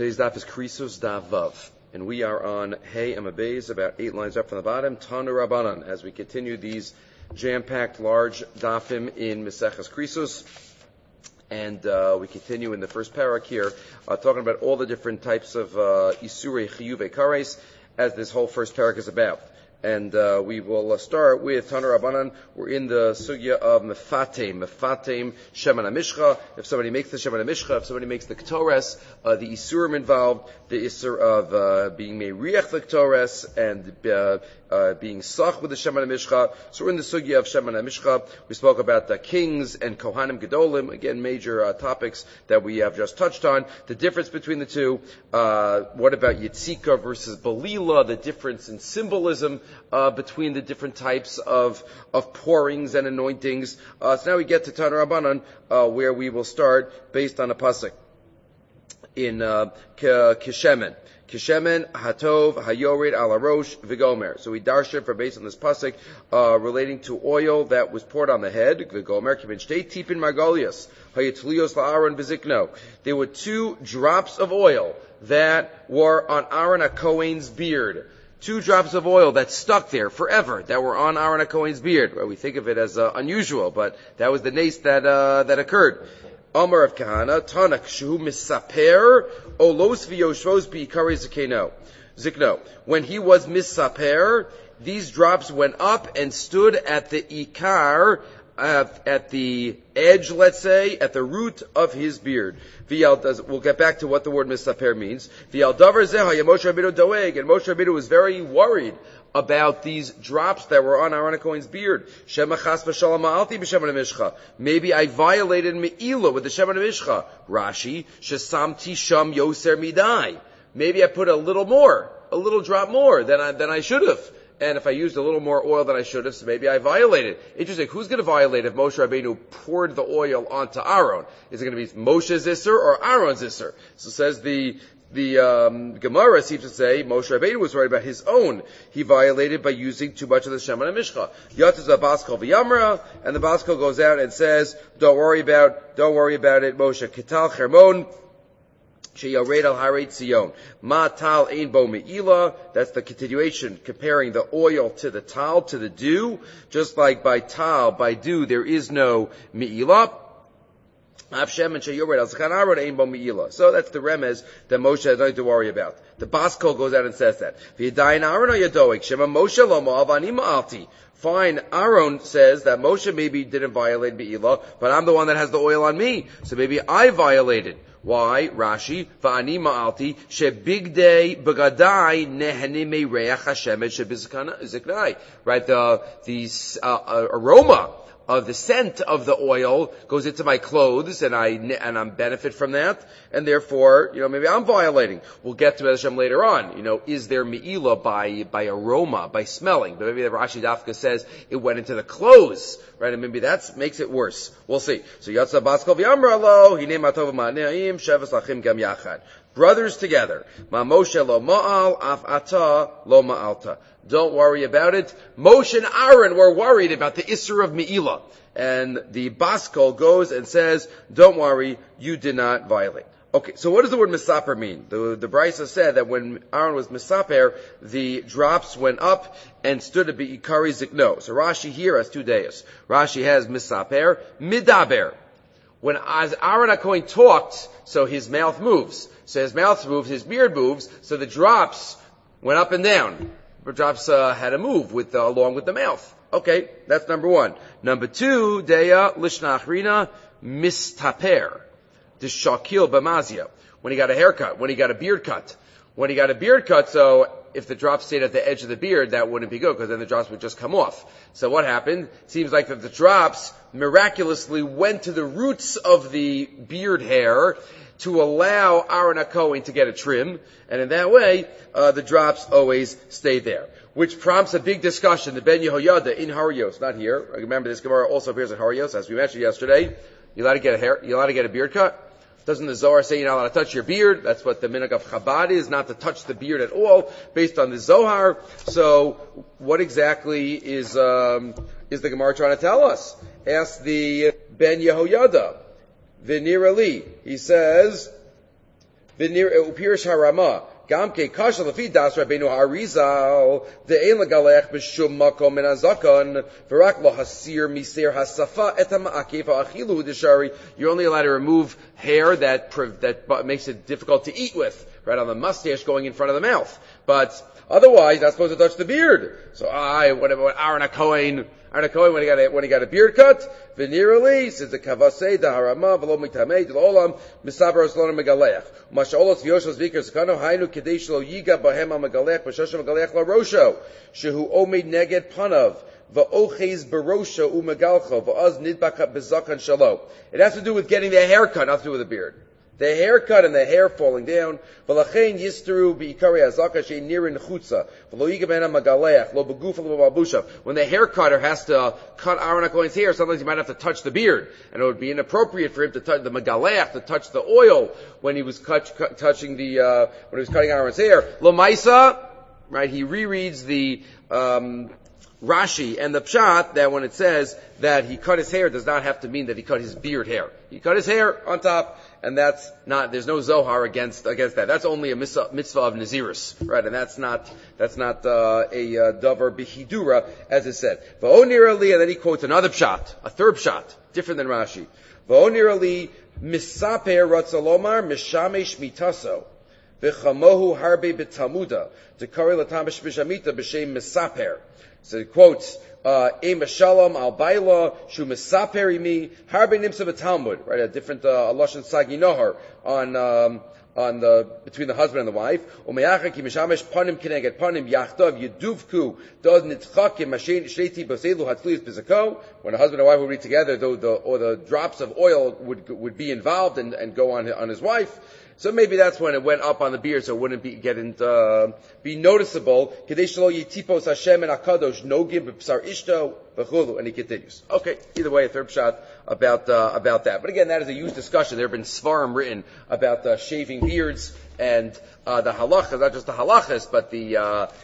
Today's daf is Krisos Daf Vav, and we are on Hey Amabez, about 8 lines up from the bottom, Tanu Rabbanan, as we continue these jam-packed large dafim in Maseches Krisos, and we continue in the first parak here, talking about all the different types of Isurei Chiyuvei Kares, as this whole first parak is about. And we will start with Tanu Rabbanan. We're in the sugya of Mefatem Sheman HaMishcha. If somebody makes the Sheman HaMishcha, if somebody makes the Ketores, the Isurim involved, the Isur of being Meiriach the Ketores, and being Sach with the Sheman HaMishcha. So we're in the sugya of Sheman HaMishcha. We spoke about the kings and Kohanim Gedolim, again, major topics that we have just touched on. The difference between the two. What about Yitzika versus Balila, the difference in symbolism between the different types of pourings and anointings. So now we get to Tanu Rabbanan, where we will start based on a pasuk in Kishemen. Kishemen, Hatov, Hayored, Alarosh, Vigomer. So we darsha for based on this pasuk relating to oil that was poured on the head. Vigomer, Kivin Shtei Tipin Margolius, Hayatlios La'aron Bezikno. There were 2 drops of oil that were on Aaron HaKohen's beard. 2 drops of oil that stuck there forever, that were on Aaron HaKohen's beard. Well, we think of it as unusual, but that was the nace that occurred. Amar of Kahana, Tanak Shu Misaper, Olos V'Yoshvos B'Ikari Zikno. When he was Misaper, these drops went up and stood at the Ikar, at the edge, let's say, at the root of his beard. We'll get back to what the word misaper means. And Moshe Rabbeinu was very worried about these drops that were on Aaron HaKohen's beard. Maybe I violated Me'ila with the Sheman HaMishcha. Rashi, Shesamti Sham Yoser Midai. Maybe I put a little drop more than I should have. And if I used a little more oil than I should have, so maybe I violated. Interesting. Who's going to violate if Moshe Rabbeinu poured the oil onto Aaron? Is it going to be Moshe's Isser or Aaron's Isser? So says the Gemara seems to say Moshe Rabbeinu was worried about his own. He violated by using too much of the Sheman HaMishcha. Yatz Baskal v'Yamra, and the Baskal goes out and says, don't worry about it, Moshe. Kital Chermon. Sheyared al Haret Zion. Ma tal ein bo me'ila. That's the continuation, comparing the oil to the tal, to the dew. Just like by tal, by dew, there is no me'ila. So that's the remez that Moshe has nothing to worry about. The Baskol goes out and says that. Fine, Aaron says that Moshe maybe didn't violate Be'ilah, but I'm the one that has the oil on me, so maybe I violated. Why? Rashi, va'ani ma'alti, shebigdei begadai nehene me'reach hashemet shebiziknai. Right, the aroma of the scent of the oil goes into my clothes, and I'm benefit from that, and therefore, maybe I'm violating. We'll get to Hashem later on. Is there me'ila by aroma, by smelling? But maybe the Rashi Dafka says it went into the clothes, right? And maybe that makes it worse. We'll see. So Yatza Baskal v'Yamra lo, hine matov ma'neim, shevas lachim gam yachad. Brothers together. Ma Moshe lo ma'al, af ata lo ma'alta. Don't worry about it. Moshe and Aaron were worried about the Isser of Me'ila. And the Baskol goes and says, don't worry, you did not violate. Okay, so what does the word misaper mean? The Brisa said that when Aaron was misaper, the drops went up and stood to be Ikari Zikno. So Rashi here has 2 days. Rashi has misaper, midaber. When as Aaron HaKohen talked, so his mouth moves. So his mouth moves, his beard moves, so the drops went up and down. The drops had to move along with the mouth. Okay, that's number 1. Number 2, Deya Lishnachrina Mistaper. The Shakil Bamazia. When he got a haircut, when he got a beard cut. So if the drops stayed at the edge of the beard, that wouldn't be good, because then the drops would just come off. So what happened? Seems like that the drops miraculously went to the roots of the beard hair to allow Aaron HaKohen to get a trim, and in that way, the drops always stay there. Which prompts a big discussion. The Ben Yehoyada in Harios, not here. Remember, this Gemara also appears in Harios, as we mentioned yesterday. You're allowed to get you're allowed to get a beard cut? Doesn't the Zohar say you're not allowed to touch your beard? That's what the minhag of Chabad is, not to touch the beard at all, based on the Zohar. So, what exactly is the Gemara trying to tell us? Ask the Ben Yehoyada. V'nira li. He says, Upirish Harama. Gamke kasha lefi das Rabbeinu Harizal de'en legalech b'shum makom min hazakon v'rak lo hasir miser hasafa et ha'ma'akef ha'achilu d'shari. You're only allowed to remove hair that makes it difficult to eat with, right on the mustache going in front of the mouth. But otherwise, not supposed to touch the beard. So what about Aaron HaKohen? Aaron HaKohen when he got a beard cut, venerally says the kavasei the harama v'lo mitamei the olam misaber oslonim megaleach. Masha'olos v'yoshos v'ikers kano hainu kedei shlo yiga bahem ha-megaleach b'shosha megaleach la rosho shehu omed neged panav v'oches barosho u'megalcho v'oz nidbaka b'zakan shalo. It has to do with getting the haircut, not to do with the beard. The haircut and the hair falling down. V'lachein yistru b'ikari hazaka she'in nirin chutza v'lo yiga bahem ha-megaleach lo b'gufa lo b'malbusha. When the hair cutter has to cut Aaron HaKohen's hair, sometimes he might have to touch the beard, and it would be inappropriate for him to touch the megaleach, to touch the oil when he was touching the when he was cutting Aaron's hair. Lo Maisa, right? He rereads the Rashi and the Pshat that when it says that he cut his hair, does not have to mean that he cut his beard hair. He cut his hair on top, and that's not, there's no Zohar against that. That's only a mitzvah of Nazirus, right? And that's not a davar b'hidura, as it said. V'onirali, and then he quotes another Pshat, a third Pshat, different than Rashi. V'onirali, misaper ratzalomar mishamesh mitaso. V'chamohu harbe b'talmuda. Dekari latamish b'shamita b'shem misaper. So he quotes, Ema Shalom al Baila, Shu Mesaperi mi, Harbe Nimsa B'Talmud, right, a different, Lashon Sagi Nohar, between the husband and the wife. Umeyacha ki mishamesh panim kineged panim yachtav yeduvku, dod nitchakim mashen shleti boselu hatzlius bizako. When a husband and wife would be together, the drops of oil would be involved and go on his wife. So maybe that's when it went up on the beard, so it wouldn't be noticeable. Kadesh lo yitipos Hashem and Hakadosh nogim b'psar ishto v'chulu, and he continues. Okay, either way, a third shot about that. But again, that is a huge discussion. There have been svarim written about shaving beards and the halachas, not just the halachas, but the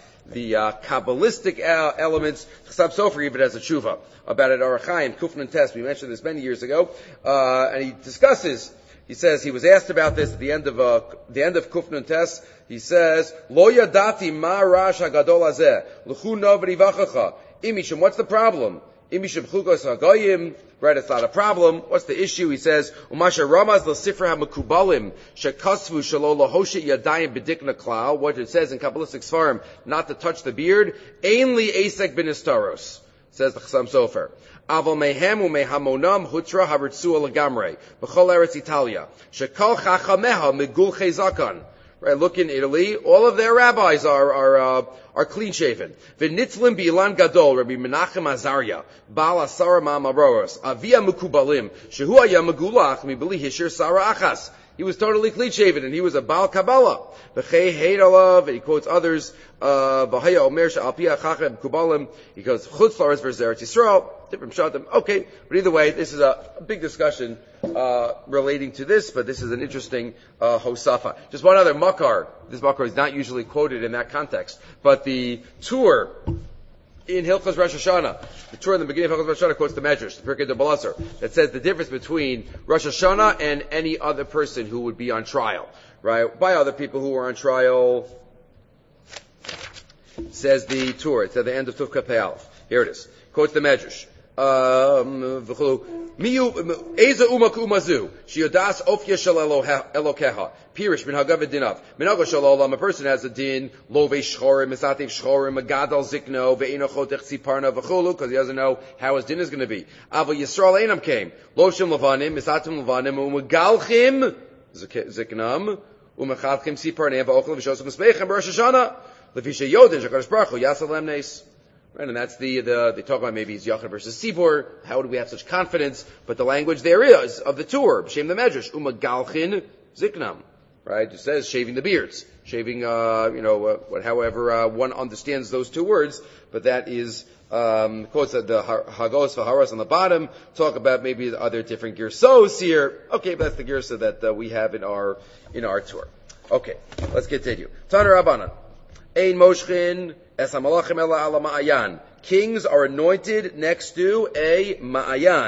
Kabbalistic elements. Chasam Sofer even has a tshuva about it. Orach Chaim, Kufnan Test. We mentioned this many years ago, and he discusses. He says he was asked about this at the end of Kufnun Tes. He says, "Lo yadati ma rash hagadol hazeh l'chu no v'rivachacha." Imishim, what's the problem? Imishim chugos hagoyim. Right, it's not a problem. What's the issue? He says, "Umasha ramaz l'sifra ha'mekubalim shekasvu shelo lahoshet yadayim b'dikna klal." What it says in Kabbalistic Svarim, not to touch the beard. Ein li esek b'nistaros, says the Chasam Sofer. Aval mehem umehamonam hutra haritzu lagamre b'chol eretz Italia shekal chachameha megulchei zakan. Right, look in Italy, all of their rabbis are clean shaven. V'nitzlim bi'lan gadol Rabbi Menachem Azariah Baal Asara Ma'amaroros Avia Mukubalim Shehu Haya Megulach Mibli Hishir Sara Achas. He was totally clean shaven, and he was a Baal Kabbalah. V'chei heid alav, and he quotes others. V'haya Omer she'al pi ha'chachem Kubalim. He goes Chutz La'aretz versus Eretz Yisrael. Different pshatim. Okay, but either way, this is a big discussion relating to this. But this is an interesting hosafa. Just one other makar. This makar is not usually quoted in that context, but the tour in Hilchos Rosh Hashanah, the tour in the beginning of Hilchos Rosh Hashanah quotes the Medrash, the Pirkei de Balasar, that says the difference between Rosh Hashanah and any other person who would be on trial, right? By other people who are on trial, says the tour. It's at the end of Tuf Kaf Aleph. Here it is. Quotes the Medrash. Eza umak umazu shiodas ofya shel elokeha pirish min hagav dinav minago shel olam. A person has a din love shchorim misativ shchorim magadal zikno ve'ino chotech tziparna v'chulu, because he doesn't know how his din is going to be. Aval Yisrael einam came lo shem levanim misatim levanim umegalchim ziknam umechalchim tziparna v'ochel v'shosam mismeichem b'Rosh Hashanah lefi sheyodin shakadosh baruch hu yasal lem nes. Right, and that's they talk about maybe it's Yachid versus Sibor. How do we have such confidence? But the language there is of the tour, B'Shem the Medrash, Umagalchin Ziknam. Right, it says shaving the beards, shaving, however one understands those two words. But that is quotes that the Hagos V'Haras on the bottom talk about maybe other different girsos here. Okay, but that's the girsa that we have in our tour. Okay, let's continue. Tana Rabbanan, Ein Moshchin. Kings are anointed next to a ma'ayan.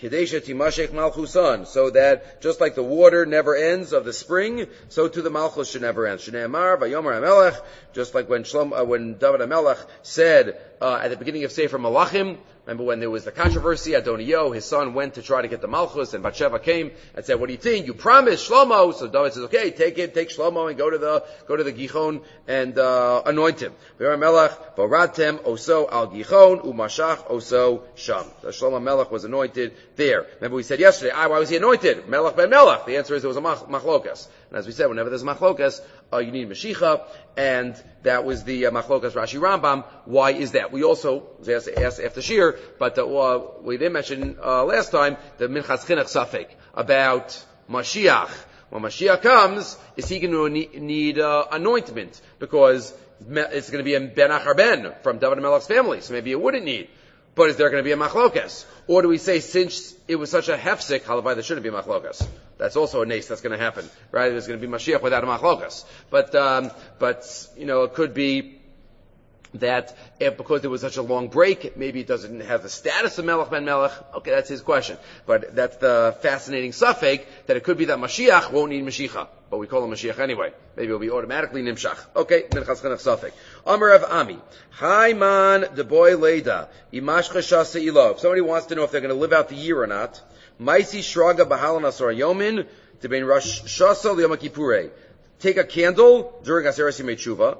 Kedesha timashech malchusan, so that just like the water never ends of the spring, so too the malchus should never end. Shnei Amar vayomer HaMelech, just like when David HaMelech said at the beginning of Sefer Malachim. Remember when there was the controversy, Adonio, his son, went to try to get the Malchus, and Bathsheba came and said, "What do you think? You promised Shlomo." So David says, "Okay, take Shlomo and go to the Gichon and anoint him." Melech v'ratem oso al Gichon umashach oso sham. So Shlomo Melech was anointed there. Remember we said yesterday, why was he anointed? Melech ben Melech. The answer is it was a machlokas. And as we said, whenever there's a machlokas, you need Mashiach, and that was the machlokas Rashi Rambam. Why is that? We also asked after Shir, but we didn't mention last time the Minchas Chinuch Safek about Mashiach. When Mashiach comes, is he going to need anointment? Because it's going to be a Ben Achar Ben from David HaMelech's family, so maybe it wouldn't need. But is there going to be a machlokas? Or do we say, since it was such a hefsek, halavai, there shouldn't be a machlokas? That's also a nace that's going to happen, right? There's going to be Mashiach without a machlokas. But, it could be that because there was such a long break, maybe it doesn't have the status of Melech ben Melech. Okay, that's his question. But that's the fascinating suffix, that it could be that Mashiach won't need Mashiach. But we call him Mashiach anyway. Maybe it'll be automatically Nimshach. Okay, Minchas Chinuch Safek. Amar of Ami. Haiman de boy leda. Imash chashasa ilo. If somebody wants to know if they're going to live out the year or not, Maisi shraga bahalan asor yomin, to bein Rosh Shasa liyom Kippurei. Take a candle during Aseret Yimei Tshuva.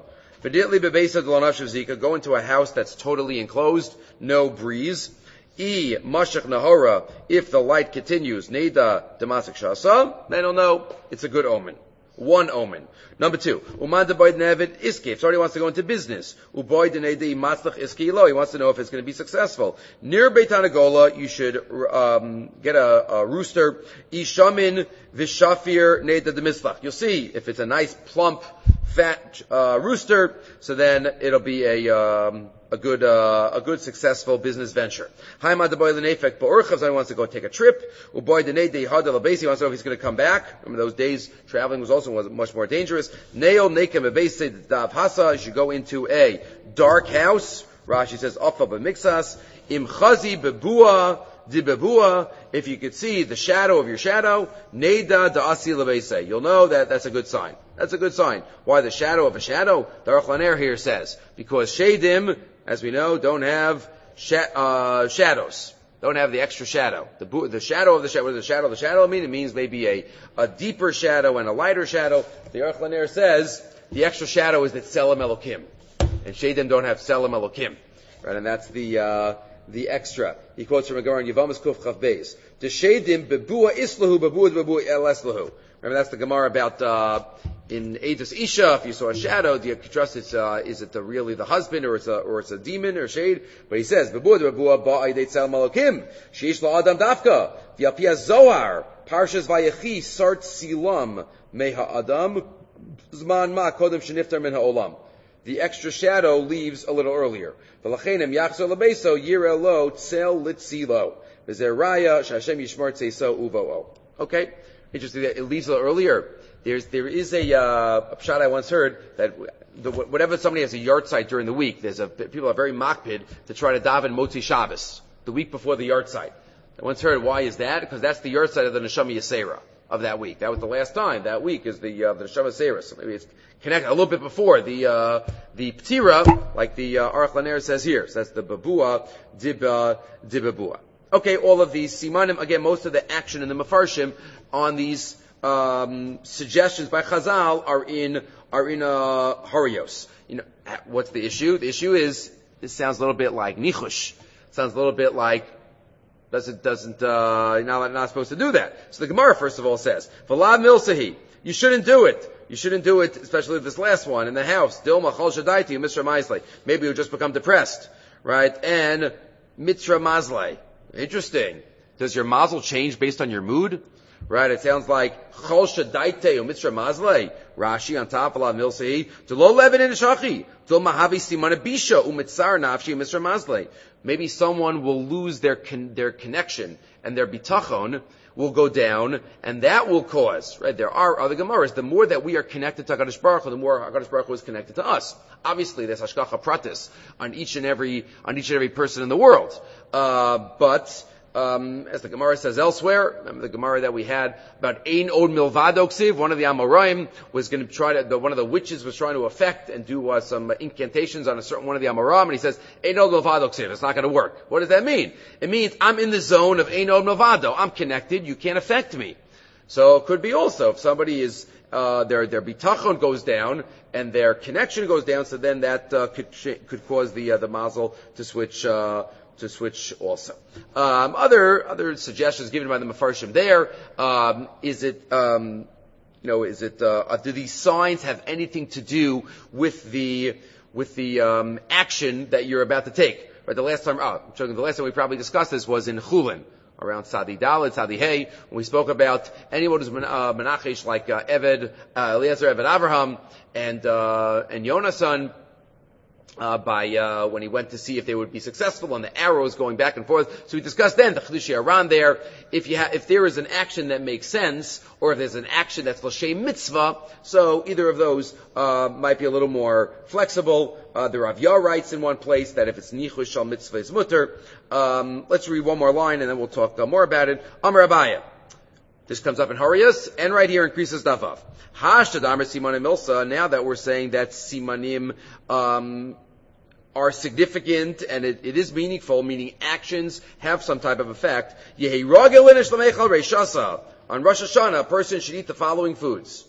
Go into a house that's totally enclosed, no breeze. Mashach Nahora, if the light continues, Neda Damasik Shasa, then he'll know it's a good omen. One omen. Number two, Uman de Boyd Nevid Iske. If somebody wants to go into business, Uboyd Nedi Matzlach Iske Lo, he wants to know if it's going to be successful. Near Beit Hanagola, you should get a rooster. Ishamin Vishafir Neda Demislach. You'll see if it's a nice plump fat rooster, so then it'll be a good successful business venture. Haimad the boy lenefek ba'orchav, so he wants to go take a trip. Uboy denei deihad elabesi, he wants to know if he's going to come back. Remember those days traveling was much more dangerous. Neil nekem ebesi dav hasa, you should go into a dark house. Rashi says afa b'mixas im chazi bebua. Dibabua, if you could see the shadow of your shadow, Neda da'asi lebeise. You'll know that that's a good sign. That's a good sign. Why the shadow of a shadow? The Aruch LaNer here says, because Shadim, as we know, don't have shadows. Don't have the extra shadow. The shadow of the shadow, what does the shadow mean? It means maybe a deeper shadow and a lighter shadow. The Aruch LaNer says, the extra shadow is that Tselem Elokim. And Shadim don't have Tselem Elokim. Right, and that's the extra. He quotes from a Gemara in Yevamis Kuf Chav Beis. The Shedim bebua islahu bebua bebua el eslahu. Remember that's the Gemara about in Eidos Isha. If you saw a shadow, do you trust is it really the husband or it's a demon or shade? But he says bebua bebua ba'idei tzal malokim sheish lo adam dafka v'apia zohar parshas vayechi sart silam meha adam zman ma kodem sheniftar min ha'olam. The extra shadow leaves a little earlier. V'lachenem yachzor lebeso yireh lo tzel litzilo. V'zer raya sh'Hashem yishmor tzeso uvo'o. Okay? Interesting that it leaves a little earlier. There is a pshat I once heard that whenever somebody has a yard site during the week, people are very makpid to try to daven Motzi Shabbos, the week before the yard site. I once heard, why is that? Because that's the yard site of the Neshama Yisera of that week. That was the last time. That week is the Neshama Yisera. So maybe it's connected a little bit before the Ptira, like the Aruch LaNer says here. So that's the Babua, Dibabua. Okay, all of these simanim, again, most of the action in the Mefarshim on these suggestions by Chazal are in Harios. You know, what's the issue? The issue is, this sounds a little bit like Nichush. Sounds a little bit like, you're not supposed to do that. So the Gemara, first of all, says, V'lav milsahi, you shouldn't do it. You shouldn't do it, especially this last one, in the house. Dilma chol shadaiti, Mr. Maisley. Maybe you'll just become depressed. Right? And Mitra Mazlei. Interesting. Does your mazel change based on your mood? Right? It sounds like chol shadaite u Mitra Mazlei. Rashi on top, V'lav milsahi. D'lo levin in shachi. D'lo mahavi simana bisha u mitzar nafshi Mr. Mazlei. Maybe someone will lose their connection and their bitachon will go down, and that will cause, right? There are other Gemaras. The more that we are connected to HaKadosh Baruch Hu, the more HaKadosh Baruch Hu is connected to us. Obviously, there's hashgacha pratis on each and every person in the world. But as the Gemara says elsewhere. Remember the Gemara that we had about Ein Od Milvado Ksiv. One of the Amoraim was going to try to, one of the witches was trying to affect and do some incantations on a certain one of the Amoraim, and he says, Ein Od Milvado Ksiv. It's not going to work. What does that mean? It means I'm in the zone of Ein Od Milvado. I'm connected. You can't affect me. So it could be also if somebody is their bitachon goes down and their connection goes down, so then that could cause the mazel to switch also. Other suggestions given by the Mefarshim there, do these signs have anything to do with the action that you're about to take? Right, the last time we probably discussed this was in Chulin, around Sadi Dalet, Sadi Hey, when we spoke about anyone who's menachesh like Eliezer, Eved Avraham, and Yonasan, when he went to see if they would be successful on the arrows going back and forth. So we discussed then the Chedushi Aran there. If there is an action that makes sense, or if there's an action that's l'shem mitzvah, so either of those might be a little more flexible. The Rav Yah writes in one place that if it's nichush shal mitzvah is mutter. Let's read one more line and then we'll talk more about it. Amar Abaya. This comes up in Harias, and right here increases Davav. Hashtadamar Simanim Milsa, now that we're saying that Simanim are significant and it is meaningful, meaning actions have some type of effect. Yehi Ragil Linish Lamechal Reishasa. On Rosh Hashanah, a person should eat the following foods.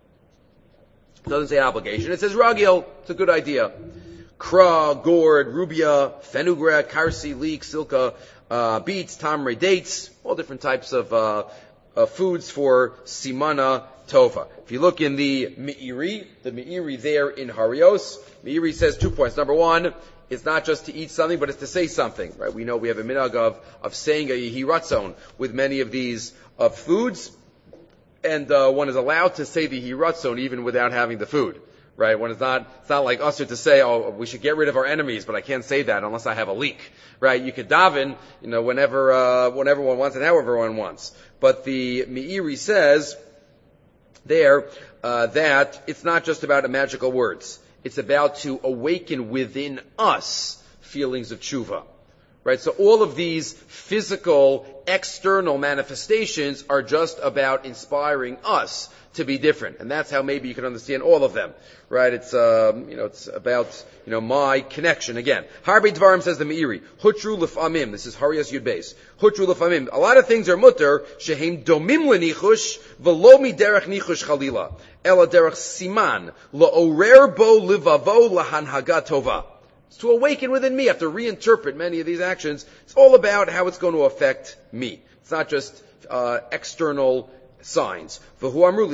It doesn't say obligation, it says Ragil. It's a good idea. Kra, gourd, rubia, fenugreek, karsi, leek, silka, beets, tamre, dates, all different types of foods for simana tova. If you look in the Meiri there in Harios, Meiri says 2 points. Number one, it's not just to eat something, but it's to say something. Right? We know we have a minhag of saying a yehi ratzon with many of these foods, and one is allowed to say the yehi ratzon even without having the food. Right? It's not like us to say, oh, we should get rid of our enemies, but I can't say that unless I have a leak. Right? You could daven, whenever one wants and however one wants. But the Meiri says there, that it's not just about magical words. It's about to awaken within us feelings of tshuva. Right? So all of these physical, external manifestations are just about inspiring us to be different. And that's how maybe you can understand all of them. Right? It's about, my connection again. Harbi Dvarim says the Meiri. Hutru lefamim. This is Harias Yud Beis. Hutru lefamim. A lot of things are mutter. Shehem domim lenichush. Velo derech nichush chalila. Ela derech siman. La'orer bo livavo lahanhaga tova. It's to awaken within me. I have to reinterpret many of these actions. It's all about how it's going to affect me. It's not just external signs. All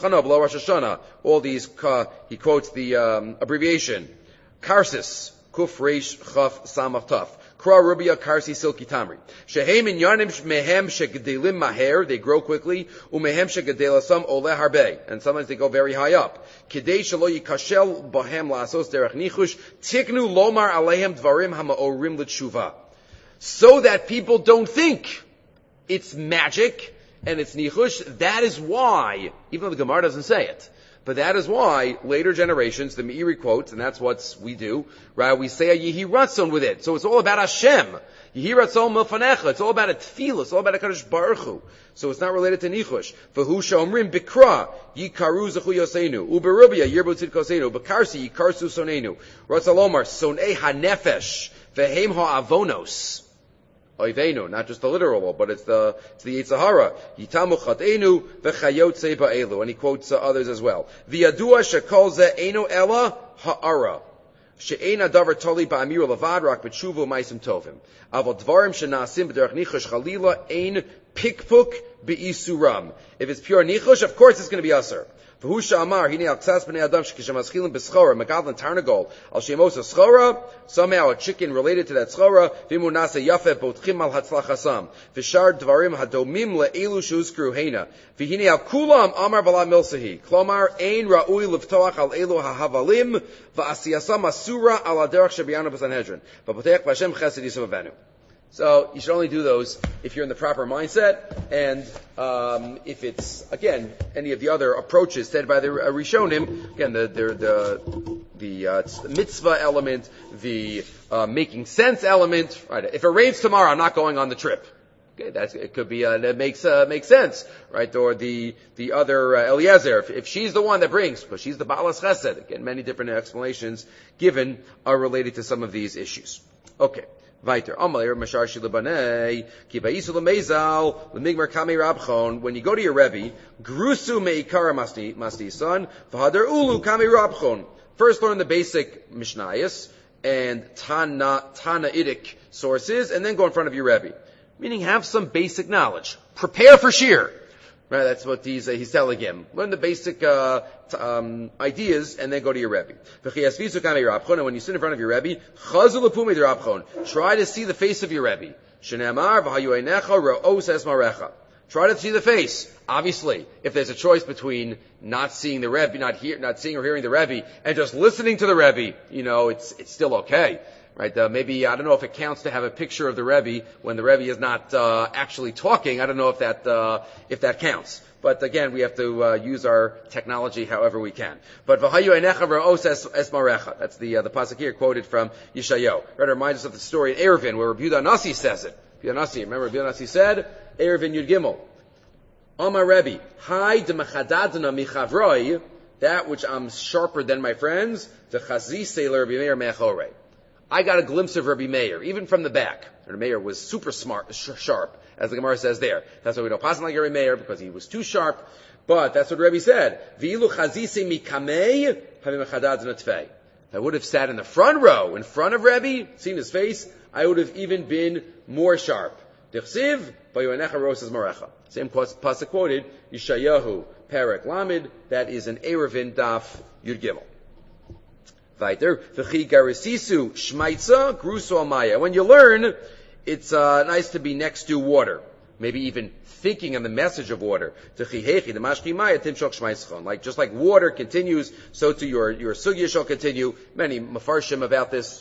these, he quotes the abbreviation. Karsis, Kuf Reish Chaf Samach Taf. Kra Rubia Karsi Silki Tamri. Shehem in Yanim Mehem Shegedelim Maher, they grow quickly. Umehem Shegedelasam Ole Harbe, and sometimes they go very high up. Kidei Shelo Yikashel Bahem Lasos Derech Nichush Tiknu Lomar Alehem Dvarim Hamaorim L'Tshuva, so that people don't think it's magic and it's nichush. That is why, even though the Gemara doesn't say it, but that is why later generations, the Meiri quotes, and that's what we do, right? We say a Yehi Ratzon with it. So it's all about Hashem. Yehi Ratzon Milfanecha. It's all about a tefillah. It's all about a Kadosh Baruch Hu. So it's not related to nichush. V'hu shomrim bikra yikaru zachu yoseinu. Uberubia yirbu tzidkosenu. Bekarsi yikarsu sonenu. Ratzalomar sonei hanefesh vehem ha'avonos. Oivenu, not just the literal, but it's the Yitzhahara. Yitamu chatenu v'chayotze ba'elu. And he quotes others as well. V'yadua shekol ze eno ela ha'ara. She'ein adavar toli ba'amir levad rak b'tshuvu ma'asim tovim. Aval dvarim shenasim b'derech nichush chalila ein pikpuk be'isuram. If it's pure nichush, of course it's going to be aser. V'hu sha'amar hine al ksas b'nei adam shekishamaschilim b'schora megadlan tarnagol al shemos schora, somehow a chicken related to that schora, v'mu nasa yafeh botchim al hatzlachasam v'shar dvarim hadomim le'elu shuzkru heina v'hine al kulam amar v'la milsahi klomar ein ra'ui levtoach al elu hahavalim v'asiyasam asura al aderach shebiyanu b'sanhedrin v'potech v'Hashem chesed yisum avenu. So you should only do those if you're in the proper mindset, and if it's again any of the other approaches said by the Rishonim, again the mitzvah element, the making sense element. Right? If it rains tomorrow, I'm not going on the trip. Okay, it could be, that makes sense, right? Or the other, Eliezer, if she's the one that brings, because she's the Baalas Chesed. Again, many different explanations given are related to some of these issues. Okay. Weiter. When you go to your Rebbe, Grusu meikara masti son, v'hadar ulu kami rabchon. First learn the basic Mishnayos and Tanaitic sources, and then go in front of your Rebbe. Meaning have some basic knowledge. Prepare for Shir. Right, that's what he's telling him. Learn the basic ideas and then go to your Rebbe. And when you sit in front of your Rebbe, try to see the face of your Rebbe. Try to see the face. Obviously, if there's a choice between not seeing the Rebbe, not seeing or hearing the Rebbe, and just listening to the Rebbe, it's still okay. Right? Maybe, I don't know if it counts to have a picture of the Rebbe when the Rebbe is not actually talking. I don't know if that counts. But again, we have to use our technology however we can. But v'hayu einecha ra'os es marecha. That's the pasuk here quoted from Yeshayahu. Right? It reminds us of the story in Eruvin where Rabbi Yehuda Nasi says it. Remember Rabbi Yehuda Nasi said, Eruvin Yud Gimel, Amar Rebbe, Hai demachadadna michavroi, that which I'm sharper than my friends, the chazise le Rabbi Meir me'achorei. I got a glimpse of Rabbi Meir, even from the back. Rabbi Meir was super smart, sharp, as the Gemara says there. That's why we don't pass like Rabbi Meir, because he was too sharp. But that's what Rabbi said. V'ilu chazise mikamei, havim mechadad n'tfei. I would have sat in the front row, in front of Rabbi, seen his face, I would have even been more sharp. Dichsiv, v'yonecha rosas marecha. Same pasuk quoted, Yeshayahu, Perek Lamed, that is an Eruvin Daf Yud Gimel. Weiter, v'chi garisisu shmaitza gruso amaya. When you learn, it's nice to be next to water. Maybe even thinking on the message of water. Like just like water continues, so to your sugya shall continue. Many mafarshim about this.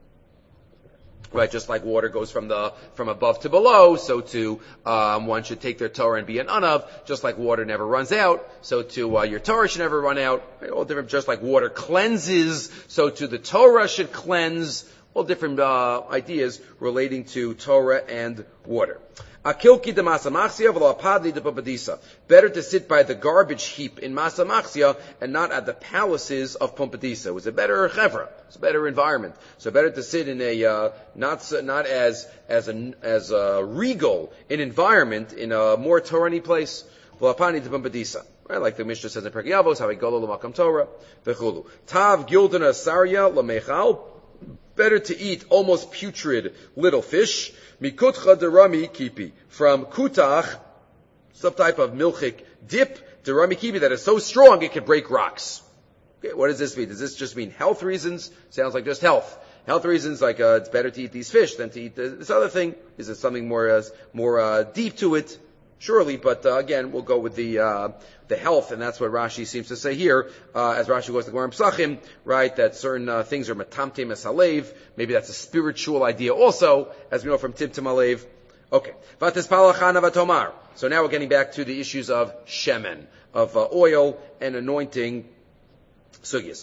Right, just like water goes from above to below, so too one should take their Torah and be an anav. Just like water never runs out, so too your Torah should never run out. Right, all different. Just like water cleanses, so too the Torah should cleanse. All different ideas relating to Torah and water. Akilki de masamachsia v'lo apadli de Pumbedisa. Better to sit by the garbage heap in masamachsia and not at the palaces of Pumbedisa. It was a better chevra. It's a better environment. So better to sit in a not as a regal an environment in a more Torah-y place. V'lo apadli de Pumbedisa. Right, like the Mishnah says in Pirkei Avos, how we go to l'makam Torah v'chulu. Tav gildana sarya l'meichal. Better to eat almost putrid little fish. Mikutcha derami kipi. From kutach, some type of milchik dip, derami kipi, that is so strong it can break rocks. Okay, what does this mean? Does this just mean health reasons? Sounds like just health. Health reasons, like it's better to eat these fish than to eat this other thing. Is there something more deep to it? Surely, but again, we'll go with the health, and that's what Rashi seems to say here, as Rashi goes to Gemara Pesachim, right, that certain things are metamtim es halev. Maybe that's a spiritual idea also, as we know from Timtim Alev. Okay. So now we're getting back to the issues of shemen, of oil and anointing sugyas.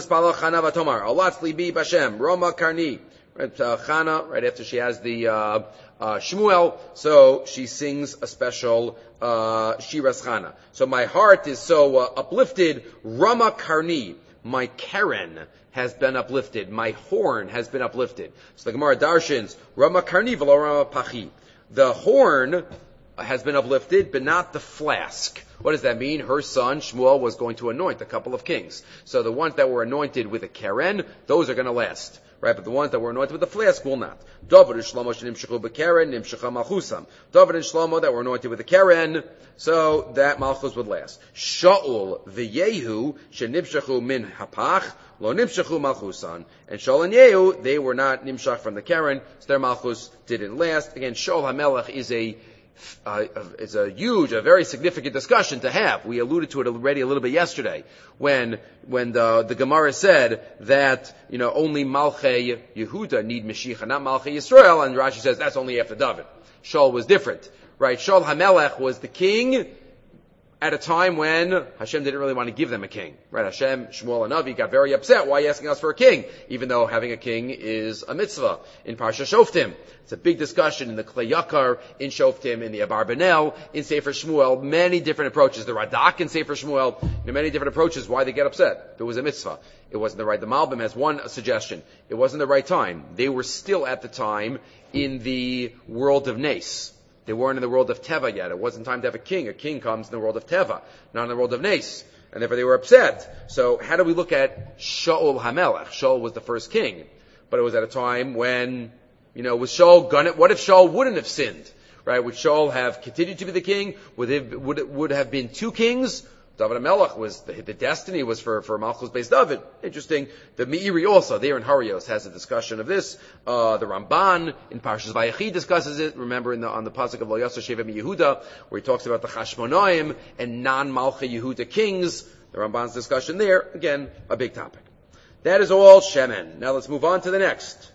Alatz libi b'Hashem, Roma karni. Right, Chana, right after she has the Shmuel, so she sings a special Shiras Chana. So my heart is so uplifted. Rama Karni, my Keren has been uplifted. My horn has been uplifted. So the Gemara darshins, Rama Karni v'lo Rama Pachi. The horn has been uplifted, but not the flask. What does that mean? Her son, Shmuel, was going to anoint a couple of kings. So the ones that were anointed with a Keren, those are going to last. Right, but the ones that were anointed with the flask will not. David and Shlomo shenimshechu b'keren, nimshecha malchusam. David and Shlomo that were anointed with the keren, so that malchus would last. Shaul v'Yehu shenimshechu min hapach, lo nimshechu malchusan. And Shaul and Yehu, they were not nimshach from the keren, so their malchus didn't last. Again, Shaul HaMelech is a huge, a very significant discussion to have. We alluded to it already a little bit yesterday when the Gemara said that, only Malchei Yehuda need Mashiach, not Malchei Yisrael, and Rashi says that's only after David. Shaul was different, right? Shaul HaMelech was the king at a time when Hashem didn't really want to give them a king, right? Hashem, Shmuel Hanavi got very upset. Why are you asking us for a king? Even though having a king is a mitzvah in Parsha Shoftim. It's a big discussion in the Klei Yakar, in Shoftim, in the Abarbanel, in Sefer Shmuel, many different approaches. The Radak in Sefer Shmuel, many different approaches why they get upset. It was a mitzvah. It wasn't the right. The Malbim has one suggestion. It wasn't the right time. They were still at the time in the world of Nes. They weren't in the world of Teva yet. It wasn't time to have a king. A king comes in the world of Teva, not in the world of Nes. And therefore they were upset. So how do we look at Shaul HaMelech? Shaul was the first king. But it was at a time when, was Shaul gonna, what if Shaul wouldn't have sinned? Right? Would Shaul have continued to be the king? Would it have been two kings? David HaMelech was, the destiny was for Malchus Beis David. Interesting. The Meiri also, there in Harios, has a discussion of this. The Ramban in Parshas Vayechi discusses it. Remember on the pasuk of Lo Yasser Sheva Yehuda, where he talks about the Chashmonaim and non-Malcha Yehuda kings. The Ramban's discussion there, again, a big topic. That is all Shemen. Now let's move on to the next.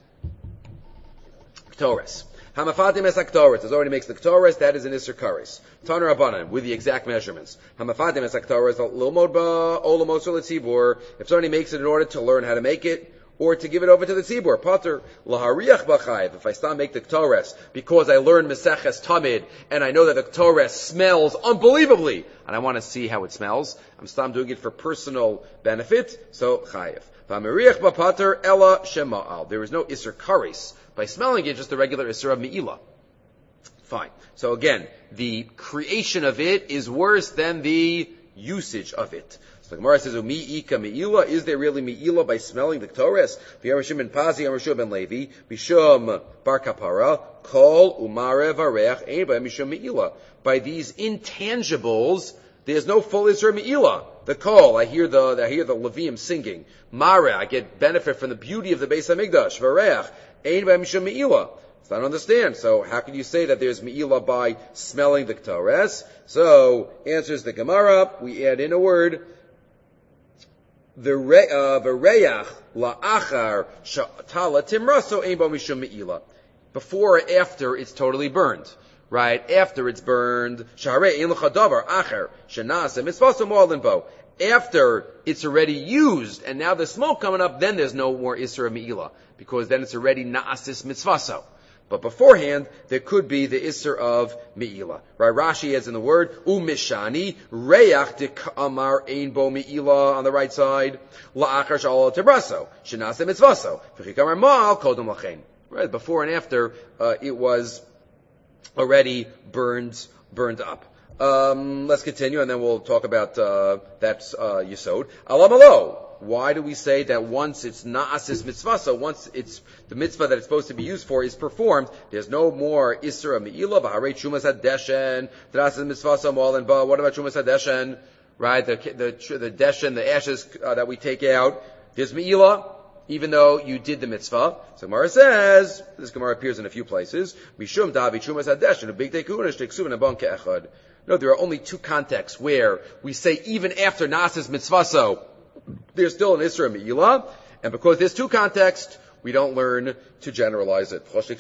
Ketores. Hamafatim es haktoris. It already makes the ketores. That is an Isser Kares. Taner Rabbanan, with the exact measurements. Hamafatim es haktoris, lilmod ba olamos l'tzibur. If somebody makes it in order to learn how to make it, or to give it over to the tzibur. Pater lahariach b'chayv. If I start make the ketores because I learned Meseches Tamid and I know that the ketores smells unbelievably, and I want to see how it smells, I'm still doing it for personal benefit. So chayiv. V'amariach b'pater ella shema'al. There is no Isser Kares. By smelling it, just the regular Isser of Me'ilah. Fine. So again, the creation of it is worse than the usage of it. So the Gemara says, Mi'ika Me'ilah, is there really Me'ilah by smelling the Ketores? V'yamashim ben Pazi, Yamashim ben Levi, Bishum bar Kapara, Kol Umare Vareach, Ein by Mishum Me'ilah. By these intangibles, there's no full Isser Me'ilah. The Kol, I hear the Levium singing. Mare, I get benefit from the beauty of the Beis HaMikdash. Vareach, Ein by Mishum Me'ilah. So I don't understand. So how can you say that there's Me'ilah by smelling the Ketores? So, answers the Gemara, we add in a word, V'reach la'achar sha'tala timraso ein bo mishum Me'ilah. Before or after it's totally burned. Right? After it's burned, sha'arei ein l'cha davar achar shenasa mitzvaso mo'alin bo. After it's already used, and now there's smoke coming up, then there's no more Isser of Me'ilah, because then it's already na'asis mitzvaso. But beforehand, there could be the Isser of Me'ilah. Right? Rashi adds in the word, Umishani, Reach de Amar Ein Bo Me'ilah on the right side, La'achar Sha'al Tebraso, Shenase Mitzvaso, V'chikamar Ma'al Kodom Lachein. Right? Before and after, it was already burned up. Let's continue, and then we'll talk about that Yesod. Alamalo. Why do we say that once it's na'asis mitzvah, so once it's the mitzvah that it's supposed to be used for is performed, there's no more Isser of Me'ilah, V'harei Shumas HaDeshen, D'na'asis mitzvah, so Mo'alin Ba. What about Shumas HaDeshen? Right, the Deshen, the ashes that we take out, there's Me'ilah, even though you did the mitzvah. So Gemara says, this Gemara appears in a few places, Mishum Davi Shumas HaDeshen, Big Tekunish, Teksuv, and Bon Ke'echad. No, there are only two contexts where we say even after na'asis mitzvah, so there's still an Isra Me'ilah, and because there's two contexts, we don't learn to generalize it. So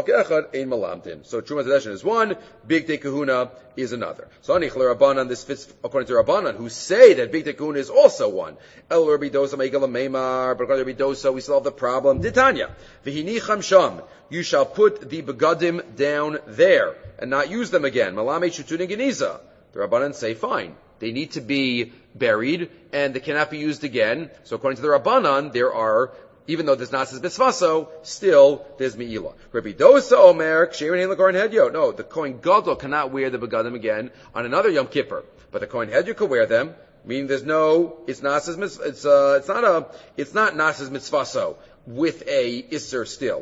Trumas HaDeshen is one, Big Day Kahuna is another. So Rabbanan, this fits according to Rabbanan, who say that Big Day Kahuna is also one. El Rabbi Dosa Meigala Meimar, but according to Rabbi Dosa, we still have the problem. Titania, V'hinicham Sham, you shall put the begadim down there, and not use them again. Malame Shutunin Geniza. The Rabbanan say, fine. They need to be buried, and they cannot be used again. So according to the Rabbanan, there are, even though there's not Bisvaso, still there's Me'ilah. Rabbi Dosa Omer, Ksherin Hein LaKohen Hedyo. No, the Kohen Gadol cannot wear the begadim again on another Yom Kippur. But the Kohen Hedyo could wear them, meaning there's no, it's not Nasas Mitzvaso with a Isser still.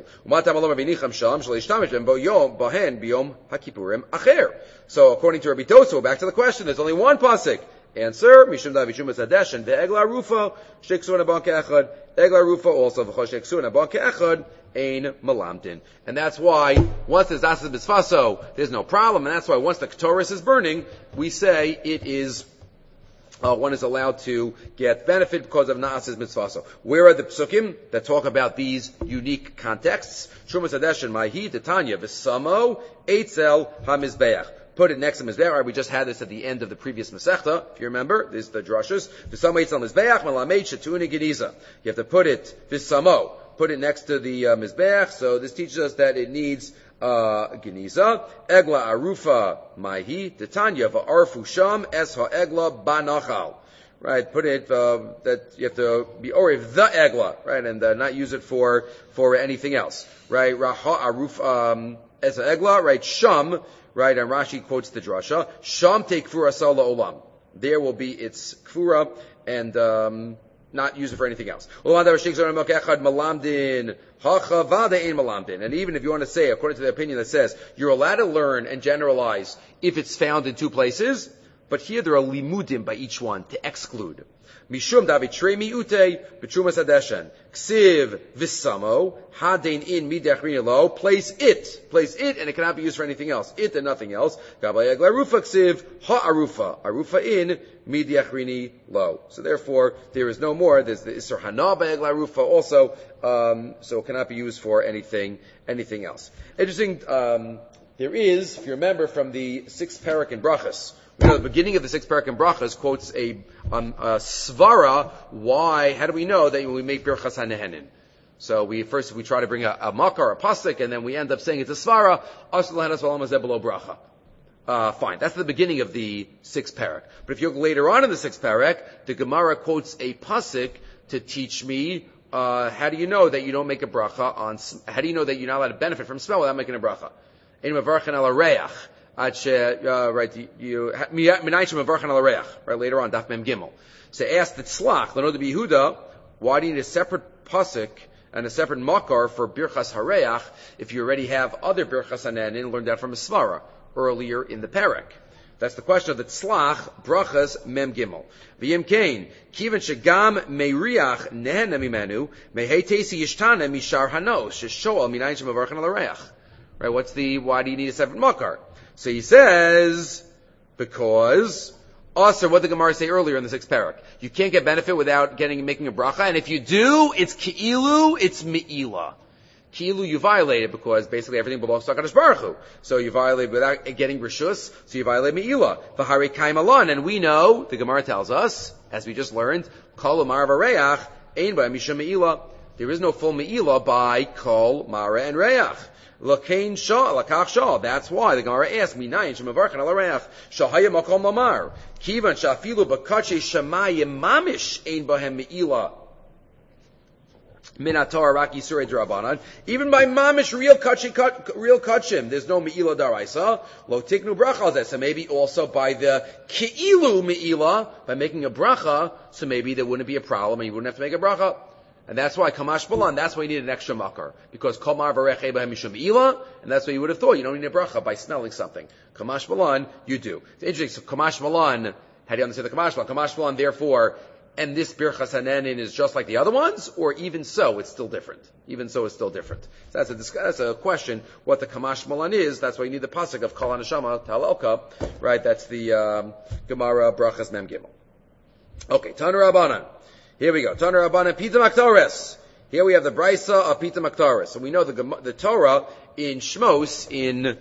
So according to Rabbi Dosa, back to the question, there's only one pasuk. Answer, Mishum Davi Shumas HaDeshen, Ve'egla Rufa, Sheksu and Abanke Echad, Egla Rufa also, Sheksu and Abanke Echad, Ein Malamtin. And that's why, once there's Asas Bisfaso, there's no problem, and that's why once the Ketores is burning, we say it is, one is allowed to get benefit because of Na'asis Mitzvaso. Where are the psukim that talk about these unique contexts? Shumas HaDeshen, Mahi, Titania, V'samo, Eitzel, HaMizbeach. put it next to Mizbeach. We just had this at the end of the previous Masechta, if you remember. This is the drushes. V'samo yitzal Mizbeach, malamed shetuna geniza. You have to put it, v'samo, put it next to the Mizbeach. So this teaches us that it needs geniza. Egla arufa maihi, titanya va'arfu sham, es ha'egla banachal. Right, put it, that you have to be oriv the egla, right, and not use it for anything else. Right, raha aruf, as an egla, right, sham, right, and Rashi quotes the drasha, sham te kfura sala olam. There will be its kfura, and, not use it for anything else. And even if you want to say, according to the opinion that says, you're allowed to learn and generalize if it's found in two places, but here there are limudim by each one to exclude. Mishum davitrei miute betrumas hadeshen ksiv v'samo hadein in midechrini lo. Place it, and it cannot be used for anything else. It and nothing else. Gabayeg larufa ksiv arufa in midechrini lo. So therefore, there is no more. There's the isur hana bayeg larufa also, so it cannot be used for anything else. Interesting. There is, if you remember from the 6th parak in Brachas. The beginning of the 6th parak in Brachas quotes a svara. Why? How do we know that we make birchas hanehenin? So we try to bring a makar, a pasuk, and then we end up saying it's a svara. Below bracha. Fine. That's the beginning of the 6th parak. But if you look later on in the 6th parak, the Gemara quotes a pasuk to teach me how do you know that you don't make a bracha on? How do you know that you're not allowed to benefit from smell without making a bracha? Right, later on, Daf Mem Gimel. So ask the Tzlach, L'no de Yehuda, why do you need a separate pasuk and a separate makar for Birchas Hareach if you already have other Birchas Hanenin learned that from a Svara earlier in the parak? That's the question of the Tzlach, Brachas Mem Gimel. V'yim Kain, Kivan Shegam Meiriach Nehena Mimenu, Mehetesi Yishtana Mishar Hanos, Sheshoal Minayin Shemavarchan Alareach. Right, why do you need a separate makar? So he says, because, also what the Gemara say earlier in the 6th parak, you can't get benefit without making a bracha, and if you do, it's ki'ilu, it's me'ila. Ki'ilu, you violate it, because basically everything belongs to HaKadosh Baruch Hu. So you violate without getting rishus, so you violate me'ila. V'harei kaim alon, and we know, the Gemara tells us, as we just learned, kol umar v'reach, ein ba mishum me'ila. There is no full me'ila by kol, mara, and reach. L'kein shah, l'kach shah. That's why the Gemara asks, Minayin shemavarchan al hareach, shahaya makom lamar. Kivan shafilu b'kache shamayim mamish ein bahem me'ila. Minator raki surei d'rabanan. Even by mamish real kachim, there's no me'ila daraisa. Lo tiknu bracha al zeh. So maybe also by the ki'ilu me'ila, by making a bracha, so maybe there wouldn't be a problem and you wouldn't have to make a bracha. And that's why Kamash Balan, that's why you need an extra makar. Because Komar Varech Ebahem Mishum Ila, and that's what you would have thought. You don't need a bracha by smelling something. Kamash Balan, you do. It's interesting. So Kamash Balan, how do you understand the Kamash Balan? Kamash Balan, therefore, and this Birchas Hanenin is just like the other ones, or even so, it's still different. Even so, it's still different. So that's a question, what the Kamash Balan is. That's why you need the pasuk of Kol HaNeshama, Talelka, right? That's the Gemara Brachas Mem Gimel. Okay, Tanu Rabbanan. Here we go. Tana Rabbanan Pita Maktaris. Here we have the Brisa of Pita Maktaris. So we know the Torah in Shmos, in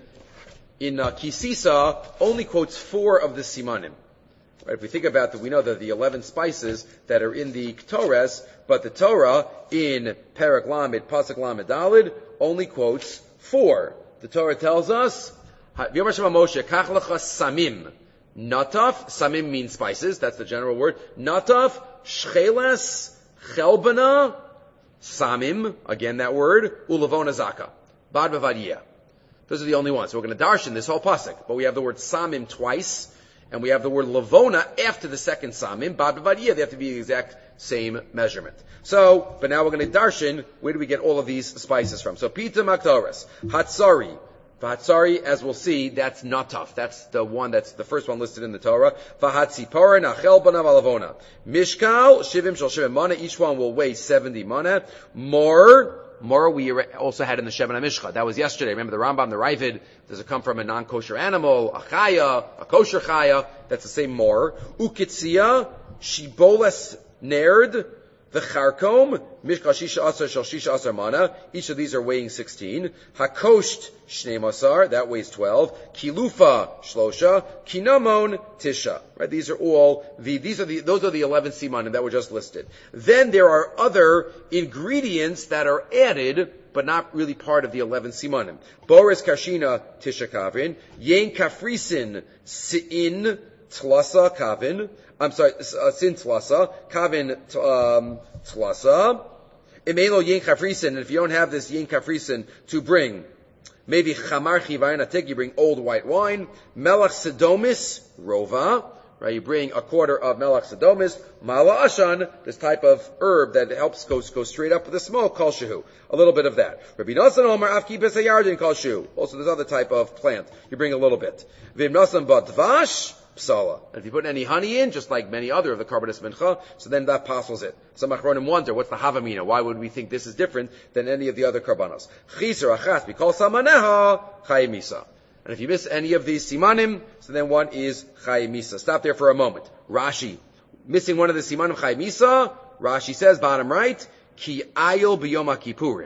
Kisisa, only quotes 4 of the Simanim. Right? If we think about that, we know that the 11 spices that are in the Ketores, but the Torah in Perek Lamed, Pasuk Lamed Dalid, only quotes 4. The Torah tells us, V'yomer Shema Moshe, Kach lecha samim. Nataf, samim means spices, that's the general word. Nataf, shcheles, chelbana, samim, again that word, ulavona zaka. Bad bavadiyah. Those are the only ones. So we're going to darshan this whole pasuk, but we have the word samim twice, and we have the word lavona after the second samim. Bad bavadiyah, they have to be the exact same measurement. So, but now we're going to darshan, where do we get all of these spices from? So, pita maktoras, hatsari. Vahatzari, as we'll see, that's nataf. That's the one, that's the first one listed in the Torah. Vahatzipora, nachel bana valavona. Mishkal, shivim shal shivim mana. Each one will weigh 70 mana. More we also had in the Shevana Mishcha. That was yesterday. Remember the Rambam, the Ravid, does it come from a non-kosher animal, a chaya, a kosher chaya? That's the same more. Ukitzia, shiboles nerd, The charkom, mishkal shisha asar shel shisha asar mana. Each of these are weighing 16. Hakosht shnei masar, that weighs 12. Kilufa shlosha. Kinamon tisha. Right? Those are the 11 simanim that were just listed. Then there are other ingredients that are added, but not really part of the 11 simanim. Boris kashina tisha kavin. Yen kafrisin sin tlasa kavin. I'm sorry, sin tlasa, kavin tlasa. Imelo yin kafrisin, and if you don't have this yin kafrisin to bring, maybe chamar chivayin atik, you bring old white wine. Melach sedomis, rova, right? You bring a quarter of melach sedomis. Mala ashan, this type of herb that helps go straight up with the smoke, kol shehu. A little bit of that. Rabbi Nosson Omer afki b'sayardin kol shehu. Also, there's other type of plant. You bring a little bit. Vim Nosson badvash, psala. And if you put any honey in, just like many other of the karbanis mincha, so then that passes it. Some achronim wonder, what's the havamina? Why would we think this is different than any of the other karbanos? Chisar achas b'kol samaneha chayimisa. And if you miss any of these simanim, so then one is chayimisa. Stop there for a moment. Rashi, missing one of the simanim chayimisa, Rashi says, bottom right, ki ayil b'yom kippurim.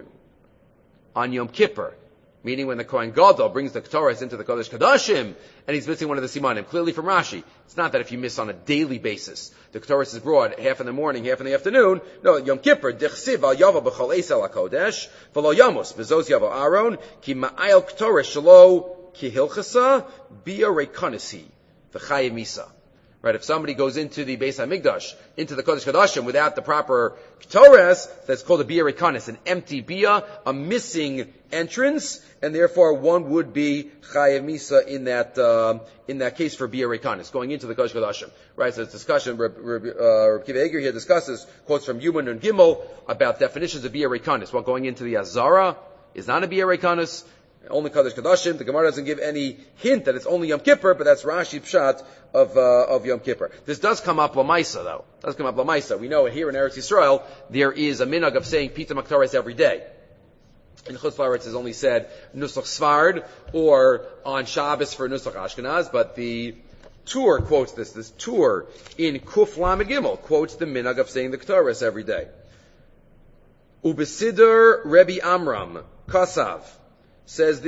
On Yom Kippur. Meaning when the Kohen Gadol brings the Ketores into the Kodesh Kodashim, and he's missing one of the simanim. Clearly from Rashi, it's not that if you miss on a daily basis, the Ketores is brought half in the morning, half in the afternoon. No, Yom Kippur, dichsiv al yavo b'chol eisel HaKodesh, v'lo yamos, b'zos yavo Aaron, ki ma'ayel Ketores shelo ki hilchasa, bia rekonisi, v'chaye misa. Right, if somebody goes into the Beis HaMikdash, into the Kodesh Kodashim without the proper Ketores, that's called a bia rekanis, an empty bia, a missing entrance, and therefore one would be chayev misa in that case for bia rekanis, going into the Kodesh Kodashim. Right, so it's discussion, Reb Kiva Eger here discusses quotes from Yuman and Gimel about definitions of bia rekanis. Well, going into the Azara is not a bia rekanis, only Kodesh Kodashim. The Gemara doesn't give any hint that it's only Yom Kippur, but that's Rashi Pshat of Yom Kippur. This does come up Lamaisa, though. It does come up Lamaisa. We know here in Eretz Yisrael, there is a minhag of saying Pita Maktaris every day. In Chutz La'aretz is only said Nusach Svard, or on Shabbos for Nusach Ashkenaz, but the Tur quotes this Tur in Kuf Lamed Gimel quotes the minhag of saying the Ktaris every day. Ubesider Rebbe Amram, Kasav. Says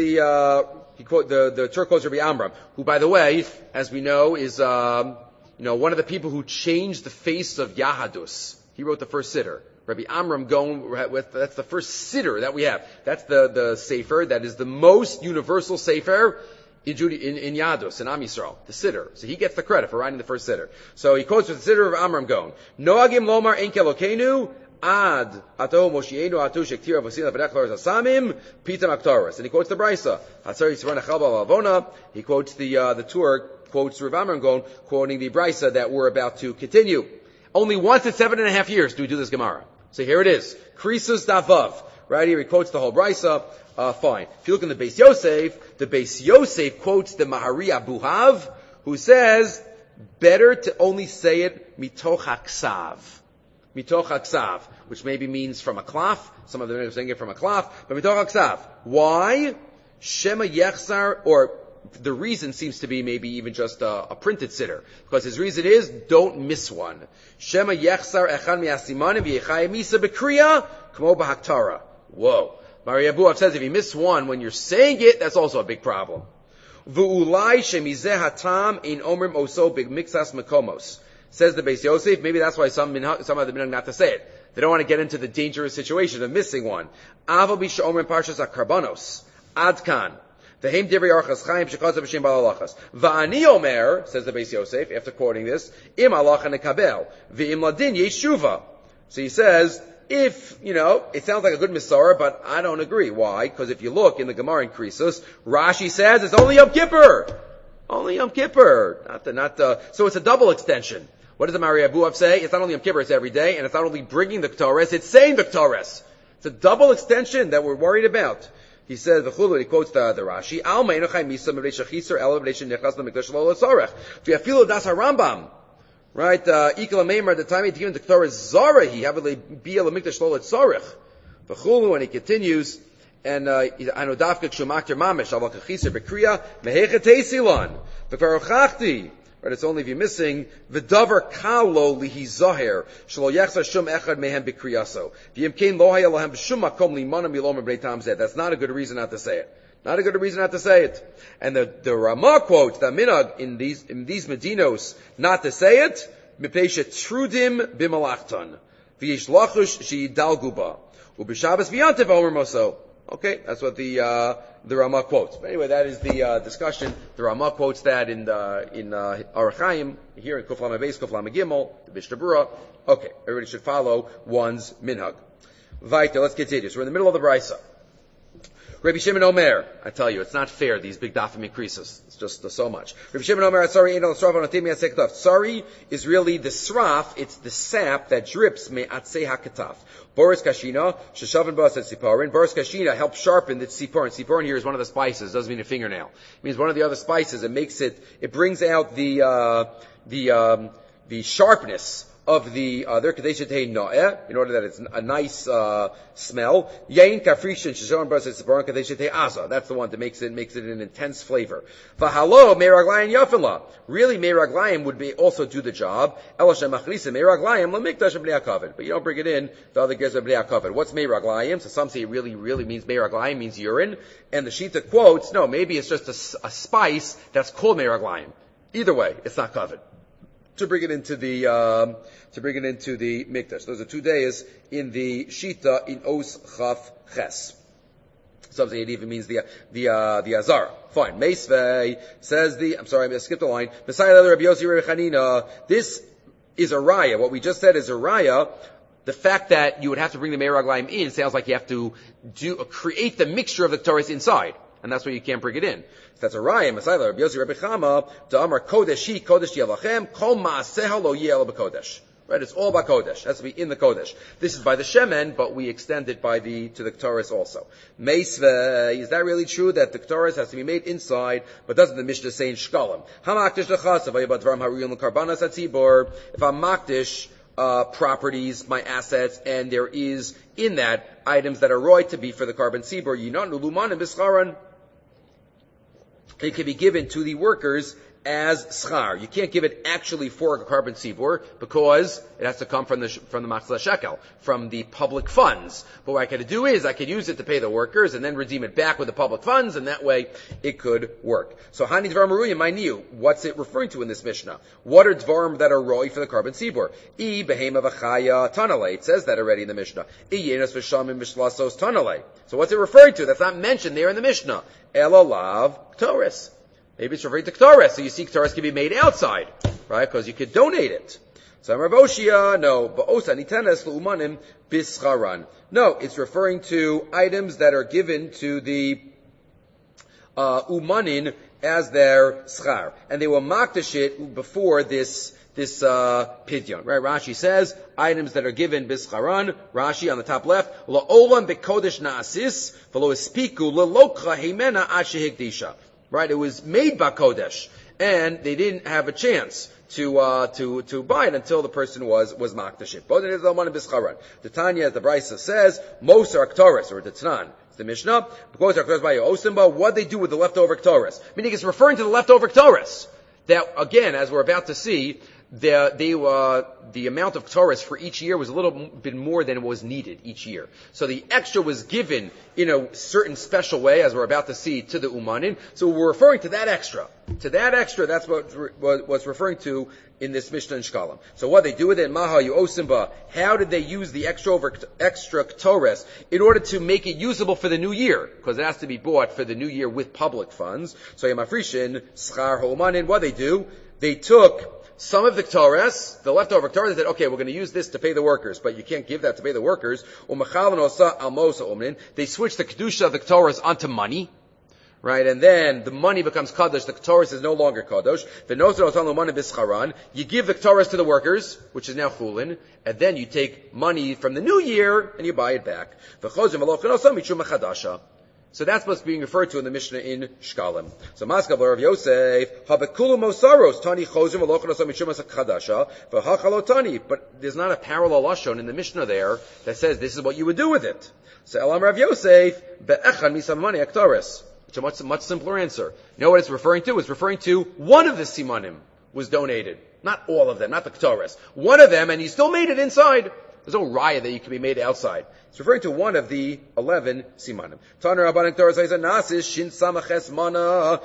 the Tur quotes Rabbi Amram, who, by the way, as we know, is one of the people who changed the face of Yahadus. He wrote the first siddur. Rabbi Amram that's the first siddur that we have. That's the sefer that is the most universal sefer in Yahadus, in Am Yisrael, the siddur. So he gets the credit for writing the first siddur. So he quotes with the siddur of Amram going, Noagim lomar ein kelokenu, Ad ato moshienu atu shektira v'sina v'nechloris asamim pita maktaris. And he quotes the Brisa. Hatzari Yisrael nechal b'avona. He quotes the Tur quotes Rav Amram Gon quoting the Brisa that we're about to continue. Only once in 7.5 years do we do this Gemara. So here it is. Krisus Davav. Right here he quotes the whole Brisa. Fine. If you look in the Beis Yosef quotes the Mahari Abuhav, who says better to only say it mitoch haksav. Mitoch haksav, which maybe means from a klaf. Some of them are saying it from a klaf, but mitoch haksav. Why? Shema yechzar, or the reason seems to be maybe even just a printed siddur, because his reason is don't miss one. Shema yechzar echan mi'asimanim v'yechayim misa b'kriya k'mo b'haktara. Whoa. Mari Abuhav says if you miss one when you're saying it, that's also a big problem. V'ulai shemizeh hatam ein omrim oso b'mixas mekomos. Says the Beis Yosef, maybe that's why some of the minhag not to say it. They don't want to get into the dangerous situation of missing one. Avo bisha omrim parshas akarbanos. Adkan. V'hem divrei Orchos Chaim shekazav b'shem balalachas. Va'ani omer, says the Beis Yosef, after quoting this, im alacha nekabel. V'im ladin yeshuva. So he says, if, it sounds like a good Masorah, but I don't agree. Why? Because if you look in the Gemara in Krisus, Rashi says it's only Yom Kippur. Only Yom Kippur. So it's a double extension. What does the Mari Abuhav say? It's not only Yom Kippur, it's every day, and it's not only bringing the Ketores, it's saying the Ketores. It's a double extension that we're worried about. He says, he quotes the Rashi, Al me'enochai misa m'rei shechisar ela m'rei shenichas l'mikdash lo l'sorech. V'yafilu das HaRambam. Right? Ikal Meimer, the time he given the Ketores Zarahi, have a bia l'mikdash lo l'sorech. V'chulu, and he continues, and anodavka kshumakter mamish, al v'kachisar b'kriya, mehechet eisilon. V'kvar ochachti. Right? It's only if you're missing v'davar kalo lihi zaher shelo yachzar shum echad mehem b'kriyaso. V'yimkein lo haya lahem b'shum makom limanam milom b'nei tam zeh. That's not a good reason not to say it. Not a good reason not to say it. And the Ramah quotes the minhag in these medinos not to say it. Mipnei trudim b'malachton v'yish lachush she'yidalgu ba u'b'shabbos v'yantiv omer moso. Okay, that's what the Ramah quotes. But anyway, that is the discussion. The Ramah quotes that in Orach Chaim here in Kuf Lamed Beis, Kuf Lamed Gimel, the Mishnah Berurah. Okay, everybody should follow one's minhag. Weiter, let's continue. So we're in the middle of the Brisa. Rabbi Shimon Omer, I tell you, it's not fair, these big dafim increases. It's just so much. Rabbi Shimon Omer, sorry, sorry is really the sraf, it's the sap that drips me'atzei hakataf. Boris Kashina, sheshavan bas at siparin. Boris Kashina helps sharpen the siparin. Siparin here is one of the spices, doesn't mean a fingernail. It means one of the other spices. It brings out the sharpness of the other, in order that it's a nice smell. Yain kafrishin sheshon b'aseh tziporon kadei aza. That's the one that makes it an intense flavor. V'halo meiraglayim yafela. Really, meiraglayim would also do the job. Elashem machnisa meiraglayim lemikdash b'nei hakavod. But you don't bring it in the other gears of b'nei hakavod. What's meiraglayim? So some say it really means meiraglayim means urine, and the Shita quotes no, maybe it's just a spice that's called meiraglayim. Either way, it's not covered. To bring it into the mikdash. Those are 2 days in the Shita in Os Chaf Ches. Some say it even means the Azara. Fine. Meisvei says I skipped a line. Messiah Rabbi Yossi Rabbi Chanina. This is a raya. What we just said is a raya. The fact that you would have to bring the meiraglayim in sounds like you have to create the mixture of the Torah inside. And that's why you can't bring it in. That's a raya. Messiah Rabbi Yossi Rabbi Chama. Da'amar kodesh yelachem. Kol ma'aseha lo yeh b'kodesh. Right? It's all about kodesh. It has to be in the kodesh. This is by the shemen, but we extend it to the ketores also. Meisve, is that really true that the ketores has to be made inside, but doesn't the Mishnah say in shkalim? Hamakdish lechasav vayibadvarim haruyim l'karbanas hatzibor. If I'm makdish properties, my assets, and there is in that items that are roy to be for the carbon tzibor, yinanu luman and bischaran. It can be given to the workers as schar. You can't give it actually for a carbon tzibor because it has to come from the machzah shekel, from the public funds. But what I could do is I could use it to pay the workers and then redeem it back with the public funds, and that way it could work. So hani dvar maruyim, I knew. What's it referring to in this Mishnah? What are dvarim that are roy for the carbon tzibor? I behema v'chaya tanale. It says that already in the Mishnah. I yenos v'shamim mishlasos tanale. So what's it referring to? That's not mentioned there in the Mishnah. Elolav ktoris. Maybe it's referring to Ktores, so you see Ktores can be made outside, right? Because you could donate it. So Amar Boshia, no, Ba'osa nitenes l'umanim bischaran. No, it's referring to items that are given to the umanin as their schar. And they will makdash it before this pidyon, right? Rashi says, items that are given bischaran, Rashi on the top left, la'olam bekodesh na'asis, v'lo espiku l'lokcha heimena ad shehikdisha. Right, it was made by Kodesh, and they didn't have a chance to buy it until the person was makdashit. Both it is the one in Bischaran. The Tanya, the Brisa says, Mosar Ktores, or the Tanan. It's the Mishnah. Because Ktores by Osimba, what they do with the leftover Ktores? Meaning it's referring to the leftover Ktores. That, again, as we're about to see, the amount of Ktores for each year was a little bit more than was needed each year. So the extra was given in a certain special way, as we're about to see, to the Umanin. So we're referring to that extra. To that extra, that's what was referring to in this Mishnah in Shkalim. So what they do with it, Maha Yosimba, how did they use the extra Ktores in order to make it usable for the new year? Because it has to be bought for the new year with public funds. So Yamafrishin, Schar Ho'umanin, what they do, they took some of the Ktores, the leftover Ktores, they said, okay, we're going to use this to pay the workers, but you can't give that to pay the workers. They switch the Kedusha of the Ktores onto money, right? And then the money becomes Kadosh, the Ktores is no longer Kadosh. You give the Ktores to the workers, which is now Chulin, and then you take money from the new year and you buy it back. So that's what's being referred to in the Mishnah in Shkalim. So Maskav Rav Yosef, Habekulu Mosaros, Tani Chozim Alochanosam Mishumas Chadasha, V'Hachalotani. But there's not a parallel lashon in the Mishnah there that says this is what you would do with it. So Elam Rav Yosef, Be'echan Misamani Aktaris. Which is a much simpler answer. You know what it's referring to? It's referring to one of the simanim. was donated. Not all of them, not the Ketores. One of them, and he still made it inside. There's no raya that you can be made outside. It's referring to one of the 11 simanim. Taner Rabbanan Ketores Nasis Shin Samaches Mana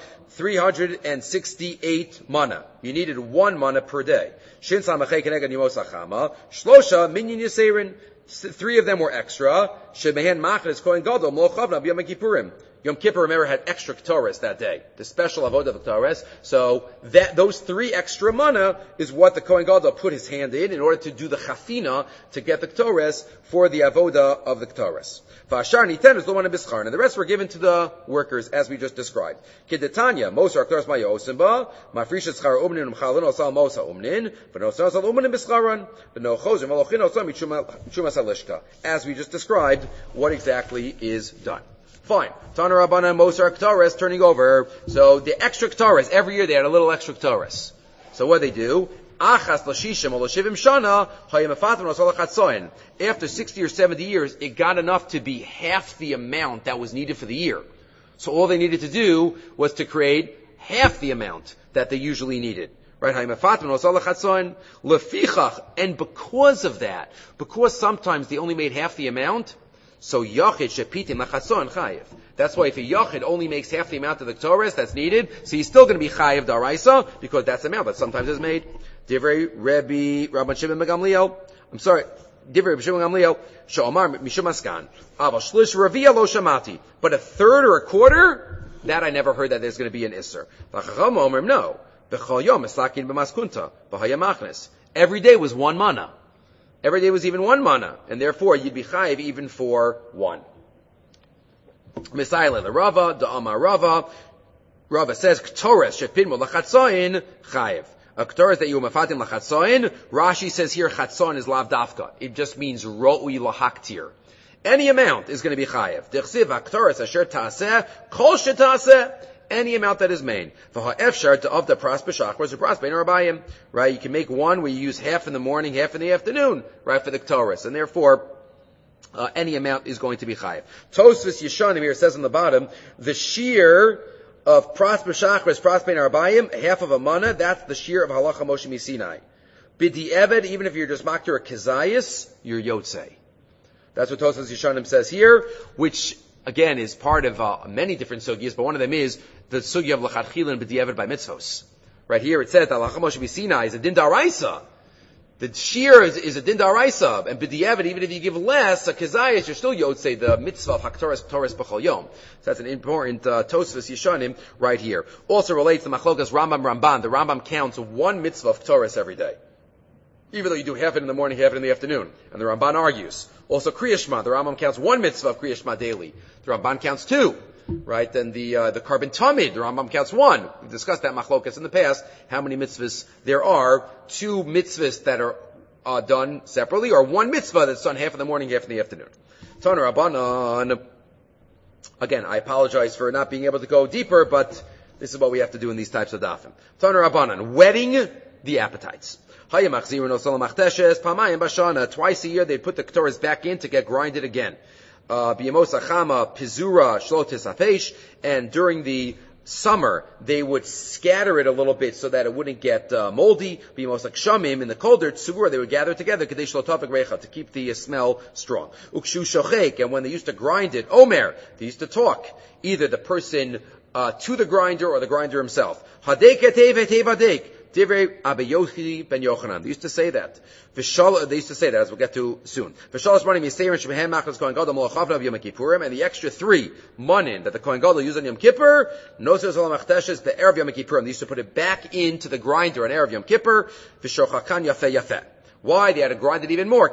368 mana. You needed 1 mana per day. Shin Samachei Keneged Yemos Achama Shlosha Minyan Yiseirin. 3 of them were extra. Shemehen Machnes Kohen Gadol Mochavna B'Yom Kippurim. Yom Kippur, remember, had extra Ketores that day. The special avodah of the Ketores. So those 3 extra mana is what the Kohen Gadol put his hand in order to do the chafina to get the Ketores for the avodah of the Ketores. V'ashar niten is the one in Bischar, and the rest were given to the workers as we just described. Kedetanya, Mosar Ketores Maya Osimba, Mafrisha Schar Umnin Umchalin Osal Mosa Umnin, V'nosal Osal Umnin Bischaran, V'nochozim Malochin Osal Michumas Alishka. As we just described, what exactly is done. Fine. Taner Rabbanan Mosar Ketores turning over. So the extra Ketores, every year they had a little extra Ketores. So what they do? Achas l'shishim or l'shivim shana hayamefatim l'sol chatzoin. After 60 or 70 years, it got enough to be half the amount that was needed for the year. So all they needed to do was to create half the amount that they usually needed. Right? Hayamefatim l'sol chatzoin lefichach. And because of that, because sometimes they only made half the amount, so Yachid shepitim lachatzon chayiv. That's why if a Yachid only makes half the amount of the Ketores that's needed, so he's still going to be chayiv daraisa, because that's the amount that sometimes is made. Divrei Rabban Shimon ben Gamliel. I'm sorry. Divrei Rabban Shimon ben Gamliel. Sha'omar mishum askan. Aval shlish ravia lo shamati. But a third or a quarter, that I never heard that there's going to be an isser. V'chacham omer no. B'chol yom eslakin b'maskunta. B'hayamachnes. Every day was 1 mana. Every day was even 1 mana, and therefore you'd be chayiv even for 1. Misayle the Rava, the Amar Rava. Rava says Ketores shepinmo lachatzoin chayiv. A Ketores that you mafatim lachatzoin. Rashi says here chatzon is lav dafka. It just means ro'ui lahaktir. Any amount is going to be chayiv. Dechsiv Ketores asher taaseh kol shetaaseh. Any amount that is made. Right? You can make one where you use half in the morning, half in the afternoon, right, for the Ketores. And therefore, any amount is going to be chayiv. Tosfos Yeshanim here says on the bottom, the shear of pras b'shachris, pras bein arbayim, half of a mana, that's the shear of halacha Moshe Misinai. B'di eved, even if you're just maktir a kezayis, you're yotzei. That's what Tosfos Yeshanim says here, which again is part of many different sugyas, but one of them is the sugya of l'chadchila and b'di'evet by mitzvos. Right here it says that halacha Moshe Misinai is a din daraisa. The shear is a din daraisa, and b'di'evet, even if you give less, a kezayis, you're still yotzei the mitzvah of haktoras b'chol yom. So that's an important Tosfos Yeshanim right here. Also relates to machlokas Rambam Ramban. The Rambam counts 1 mitzvah of Ketores every day, even though you do half it in the morning, half it in the afternoon. And the Ramban argues. Also Kriya Shema, the Rambam counts 1 mitzvah of Kriya Shema daily. The Ramban counts 2. Right? Then the Karban Tamid, the Rambam counts 1. We've discussed that machlokas in the past, how many mitzvahs there are. 2 mitzvahs that are done separately, or 1 mitzvah that's done half in the morning, half in the afternoon. Taner Rabbanan. Again, I apologize for not being able to go deeper, but this is what we have to do in these types of dafim. Taner Rabbanan, whetting the appetites. Twice a year they'd put the Ketores back in to get grinded again. And during the summer they would scatter it a little bit so that it wouldn't get moldy. In the colder tsugura they would gather it together to keep the smell strong. And when they used to grind it, Omer, they used to talk, either the person to the grinder or the grinder himself. Divrei Abba Yochi ben Yochanan. They used to say that. They used to say that, as we'll get to soon. And the extra 3 manin that the Kohen Gadol used on Yom Kippur, they used to put it back into the grinder on Erev Yom Kippur. Why? They had to grind it even more.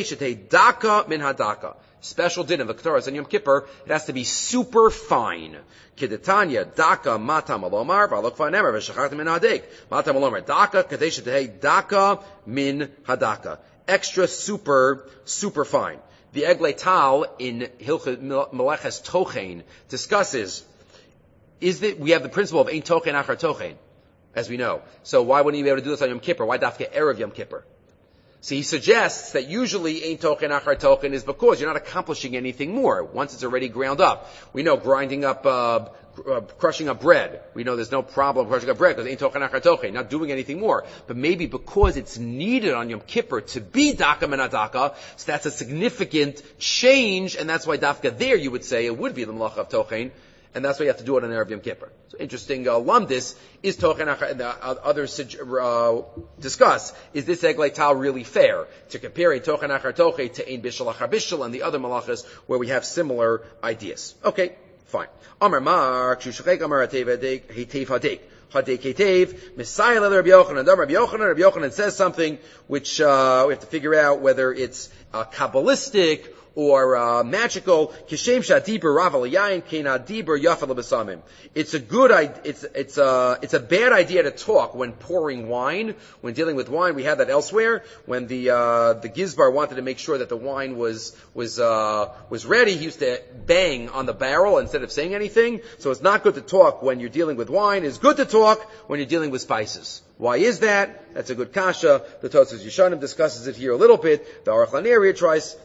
Special din of the Ketores on Yom Kippur, it has to be super fine. Kedetanya, daka, matam alomar, v'alokva nemer, v'shachachtim min hadek. Matam alomar, daka, kadesh tehei, daka, min hadaka. Extra super fine. The Eglei Tal in Hilchot Meleches Tochen discusses, we have the principle of ein tochen achar tochen, as we know. So why wouldn't you be able to do this on Yom Kippur? Why dafke Erev Yom Kippur? So he suggests that usually ein tochen achar tochen is because you're not accomplishing anything more once it's already ground up. We know grinding up, crushing up bread. We know there's no problem crushing up bread because ein tochen achar tochen, not doing anything more. But maybe because it's needed on Yom Kippur to be daka min hadaka, so that's a significant change, and that's why dafka there you would say it would be the malacha of tochen. And that's why you have to do it on Erev Yom Kippur. So interesting, lumdis, is tochen achar, and the others discuss, is this eglei tal really fair? To comparing tochen achar tochen to ein bishul achar bishul and the other malachas where we have similar ideas. Okay, fine. Amar Mark, shushachek amar hatev hadek. Hadek hetev, Messiah le Rabbi Yochanan. Rabbi Yochanan says something which, we have to figure out whether it's, Kabbalistic, or magical. Kishem shadibur rav alayayin kenadibur yafal besamim. It's a good it's a bad idea to talk when pouring wine. When dealing with wine, we have that elsewhere. When the gizbar wanted to make sure that the wine was ready, he used to bang on the barrel instead of saying anything. So it's not good to talk when you're dealing with wine. It's good to talk when you're dealing with spices. Why is that? That's a good kasha. The Tosfos Yeshanim discusses it here a little bit. The Aruch LaNer tries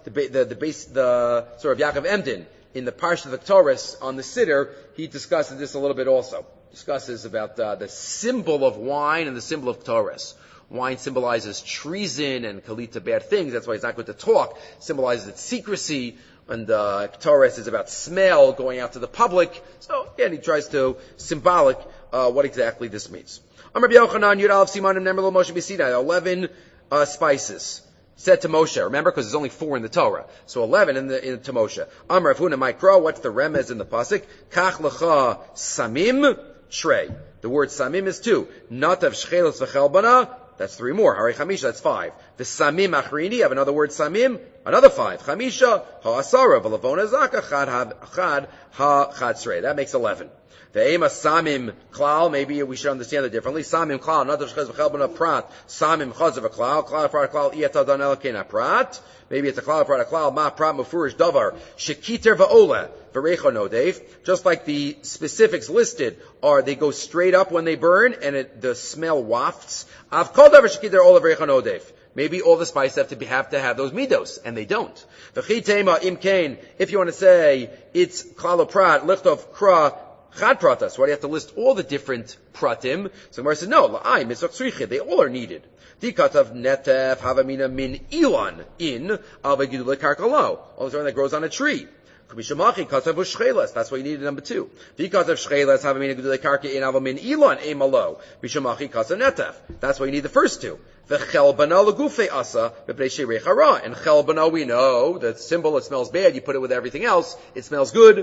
the sort of Yaakov Emden in the Parsha of the Torah on the Siddur. He discusses this a little bit also. Discusses about the symbol of wine and the symbol of Torah. Wine symbolizes treason and kalita, bad things. That's why it's not good to talk. Symbolizes its secrecy. And Torah is about smell going out to the public. So again, he tries to symbolic what exactly this means. Amar Rabbi Yochanan, Yud Aleph Simanim Nemer Moshe B'Sinai, 11 spices. Said to Moshe, remember, because there's only 4 in the Torah. So 11 to Moshe. Amar Avuna Mikra, what's the remez in the pasuk? Kach lecha samim shrei. The word samim is 2. Natav shchelos v'chelbana, that's 3 more. Harei chamisha, that's 5. The samim achrini, have another word samim, another 5. Chamisha, ha'asara, v'lavona zaka, chad srei. That makes 11. The ema samim klal, maybe we should understand it differently. Samim klal, not the shchez v'chelbana prat. Samim chazav a klal, klal prat klal iyata dan elkena prat. Maybe it's a klal prat a klal, ma prat mufurish davar. Shekiter va'ola, v'recho nodev. Just like the specifics listed are, they go straight up when they burn, and the smell wafts. Av kol davar shekiter ola v'recho nodev. Maybe all the spices have to have those midos, and they don't. V'chitema imkain, if you want to say, it's klal prat, lichtov kra, Chad pratas. Why do you have to list all the different pratim? So Gemara says, no, la'ay, mitzvah tzriche, they all are needed. Dikatav netef havamina min ilan in avagidule karkalo. All the time that grows on a tree. Kumishamachi katav u'shchelas. That's why you needed number 2. Dikatav shchelas havamina gidule karka in avamin ilan emalo. Mishamachi katav netef. That's why you need the first 2. V'chelbana legufe asa b'pnei sheirei chara. And chelbana, we know, the symbol, it smells bad, you put it with everything else, it smells good.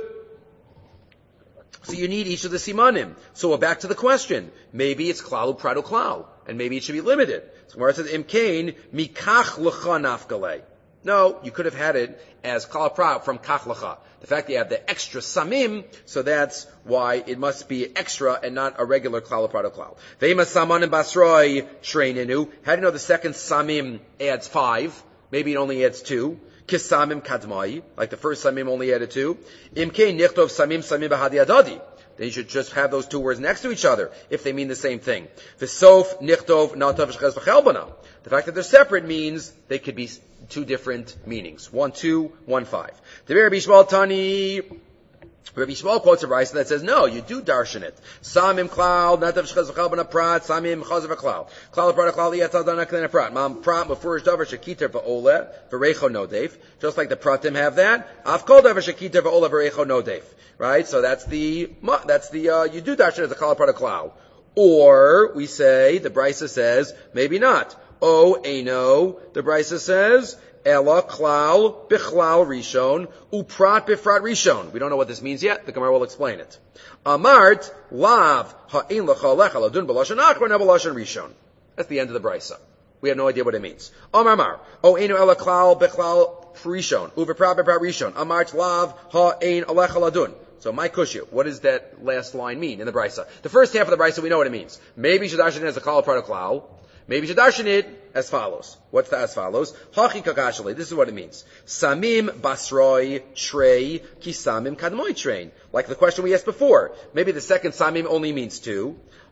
So you need each of the simanim. So we're back to the question. Maybe it's klal u'prat u'klal, and maybe it should be limited. So Gemara says, imkain mikach lecha nafkale. No, you could have had it as klal u'prat from kach lecha. The fact that you have the extra samim, so that's why it must be extra and not a regular klal u'prat u'klal. Ve'ima samanim basroi shreinenu. How do you know the second samim adds 5? Maybe it only adds 2. Kisamim kadmai, like the first samim only added 2. Imkein nichtov samim bahadi adadi. Then you should just have those 2 words next to each other if they mean the same thing. V'sof nichtov natav shchez v'chelbana. The fact that they're separate means they could be 2 different meanings. 1, 2, 1, 5. The Rabbi Yishmael Tani. Rabbi Yishmael quotes a Raisa that says, no, you do darshan it. Samim klal, natav shchez v'chelbana prat, samim chazav v'klal. Klal prat klal yatad anaklen prat. Mam prat mefurish davar shekiter v'ole v'recho nodev. Just like the pratim have that. Av kol davar shekiter v'ole v'recho nodev. Right? So that's the you do darshan as a klal prat klal. Or, we say, the Brisa says, maybe not. O, eno, the Brisa says, Ela klal bichlal rishon uprat bifrat rishon. We don't know what this means yet. The Gemara will explain it. Amart lav ha'in lecha lecha ladun b'lashon achron b'lashon rishon. That's the end of the brisa. We have no idea what it means. Amar o enu ela klal bichlal rishon uveprat bifrat rishon. Amart lav ha'in lecha ladun. So my kushya, what does that last line mean in the brisa? The first half of the brisa we know what it means. Maybe shadarshan as a klal prat klal. Maybe shadarshan it as follows. What's that as follows? Hachi kakashale. This is what it means. Samim basroi trei ki samim kadmoi train. Like the question we asked before. Maybe the second samim only means 2.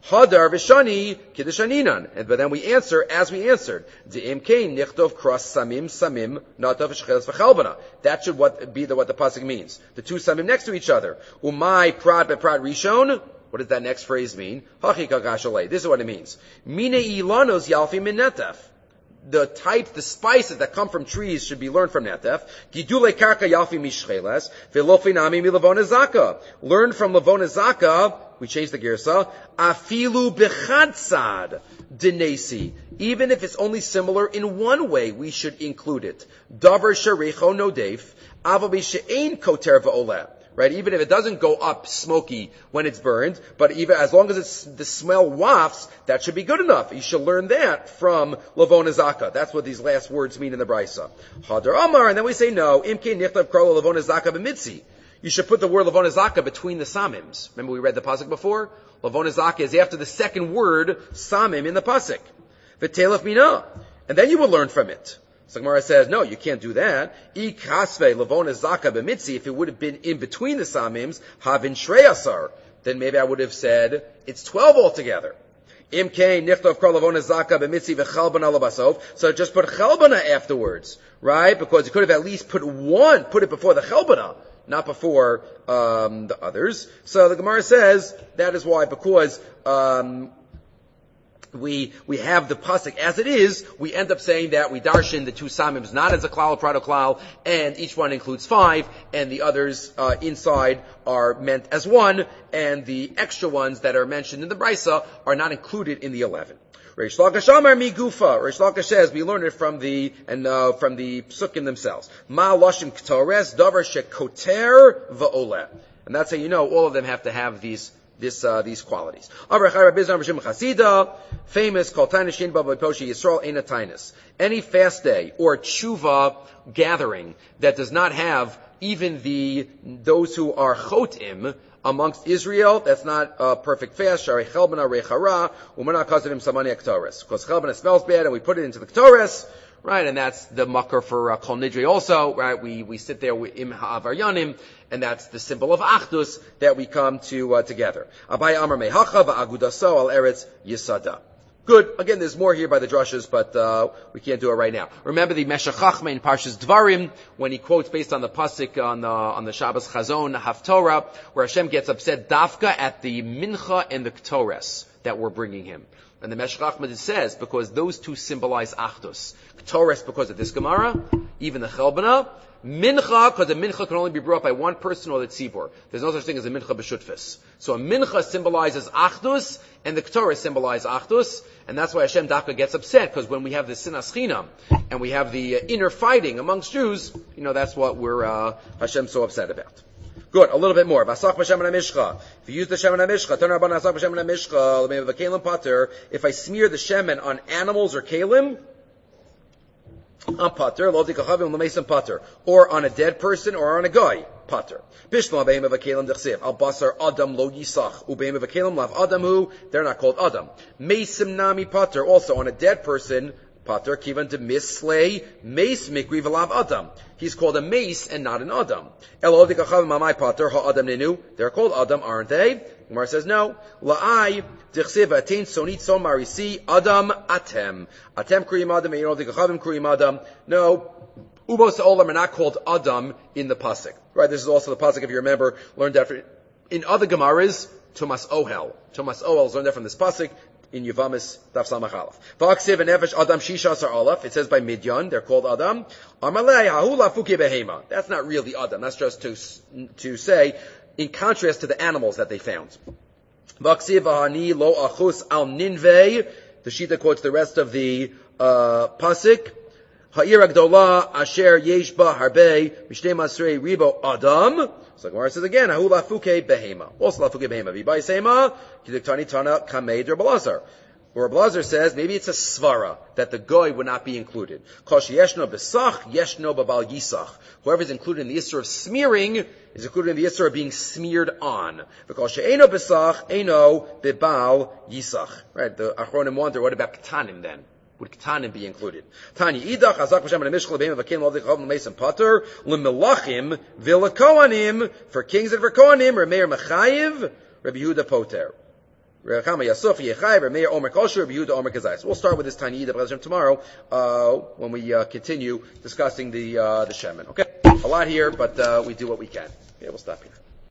Hadar v'shani kiddeshaninan. But then we answer as we answered. D'imkein nichtov cross samim natav v'shcheles v'chalbana. That should be what the pasuk means. The two samim next to each other. Umay prat beprat rishon. What does that next phrase mean? Hachi kagashalei. This is what it means. Mine ilanos yalfi min netef. The types, the spices that come from trees should be learned from netef. Gidule karka yalfi mishcheles velofi nami milavona zaka. Learn from lavona zaka. We changed the girsa. Afilu bechadsad denesi. Even if it's only similar in one way, we should include it. Davar sharecho nodef. Avabi she'ein koter va'oleh. Right? Even if it doesn't go up smoky when it's burned, but even as long as the smell wafts, that should be good enough. You should learn that from Lavona Zaka. That's what these last words mean in the Brisa. Hadar Amar, and then we say no. Imke nichtav kro Lavona Zaka b'mitzi. You should put the word Lavona Zaka between the Samims. Remember we read the pasuk before? Lavona Zaka is after the second word, Samim, in the pasuk. V'telef mina. And then you will learn from it. So Gemara says, no, you can't do that. If it would have been in between the Samims, havin shreyasar, then maybe I would have said, it's 12 altogether. So just put chalbana afterwards, right? Because you could have at least put it before the chalbana, not before the others. So the Gemara says, that is why, because we have the pasuk as it is, we end up saying that we darshan the two samims not as a klal, prado klal, and each one includes 5, and the others inside are meant as 1, and the extra ones that are mentioned in the brisa are not included in the 11. Reish Lakish Amar mi gufa. Reish Lakish says we learn it from the psukim themselves. Ma lashim ktores davar shekoter va'oleh, and that's how you know all of them have to have these qualities. Famous called Tainishin Baba Poshi Yisrael Eina Tainis. Any fast day or tshuva gathering that does not have even those who are chotim amongst Israel, that's not a perfect fast. Shari chelbana rechara umana kazadim samani aktoris. Because chelbana smells bad and we put it into the ktoris. Right, and that's the makar for Kol Nidri also, right? We sit there with Im Ha'avaryanim, and that's the symbol of Achdus that we come to together. Abai Amar Mehacha va'agudaso al Eretz Yisada. Good. Again, there's more here by the drushes, but we can't do it right now. Remember the Meshech Chachma in Parshas Dvarim, when he quotes based on the pasuk on the Shabbos Chazon Haftorah, where Hashem gets upset dafka at the mincha and the ktores that we're bringing him. And the Meshech Chachma says, because those two symbolize Achdus. Ktores because of this Gemara, even the Chelbana. Mincha, because the mincha can only be brought by one person or the tzibur. There's no such thing as a mincha b'shutfis. So a mincha symbolizes Achdus, and the Ktores symbolize Achdus, and that's why Hashem Dafka gets upset, because when we have the sinas chinam, and we have the inner fighting amongst Jews, that's what we're Hashem so upset about. Good, a little bit more. If you use the shemen ha-mishcha, if I smear the shemen on animals or kalim, on pater, pater, or on a dead person or on a guy, pater. Al basar adam lo yisach, ubeim v'kalim lav adamu, they're not called adam. Mesim nami pater, also on a dead person, pater, kivan to mislay, mace mikri v'lav adam. He's called a mace and not an adam. El odikachavim mamai pater, ha adam nenu, they're called adam, aren't they? Gemara says no. La'ai, dichsev atain sonit son marisi, adam atem. Atem kriyim adam, and odikachavim kriyim adam. No. Ubos olam are not called adam in the pasuk. Right, this is also the pasuk, if you remember, learned that in other Gemaras, Tumas Ohel. Tumas Ohel is learned that from this pasuk in Yuvamis Daf Samach Aleph. V'aksiv and Nefesh Adam Shishas are Aleph. It says by Midyan, they're called Adam. Amalei Hahu Lafuki Behema. That's not really Adam. That's just to say, in contrast to the animals that they found. V'aksiv Ahani Lo Achus Al Ninvei. The Shita quotes the rest of the pasuk. Ha'ir Agdola Asher Yesh Ba Harbe Mishnei Masrei Ribo Adam. So Gemara says again, Hahu Lafuke Behema. Also Lafuke Behema. V'bai Sema Kidiktani Tana Kamei Der Blazer. Or Blazer says maybe it's a svara that the goy would not be included. Kosh Yeshno Besach Yeshno Babal Yisach. Whoever is included in the issur of smearing is included in the issur of being smeared on. Because She'eno Besach Eno Bebal Yisach. Right? The Achronim wonder, what about Ketanim then? Would Ketanim be included? Tanya Idach, Hazak Hashem and Mishchel, Beim Vakim, Lodich, Mason Potter, L'Melachim, V'Lakoanim, for kings and for Koanim, Remeir Machayiv, Rabbi Yehuda Poter. We'll start with this tiny Yida tomorrow when we continue discussing the shemen. Okay, a lot here, but we do what we can. Okay, we'll stop here.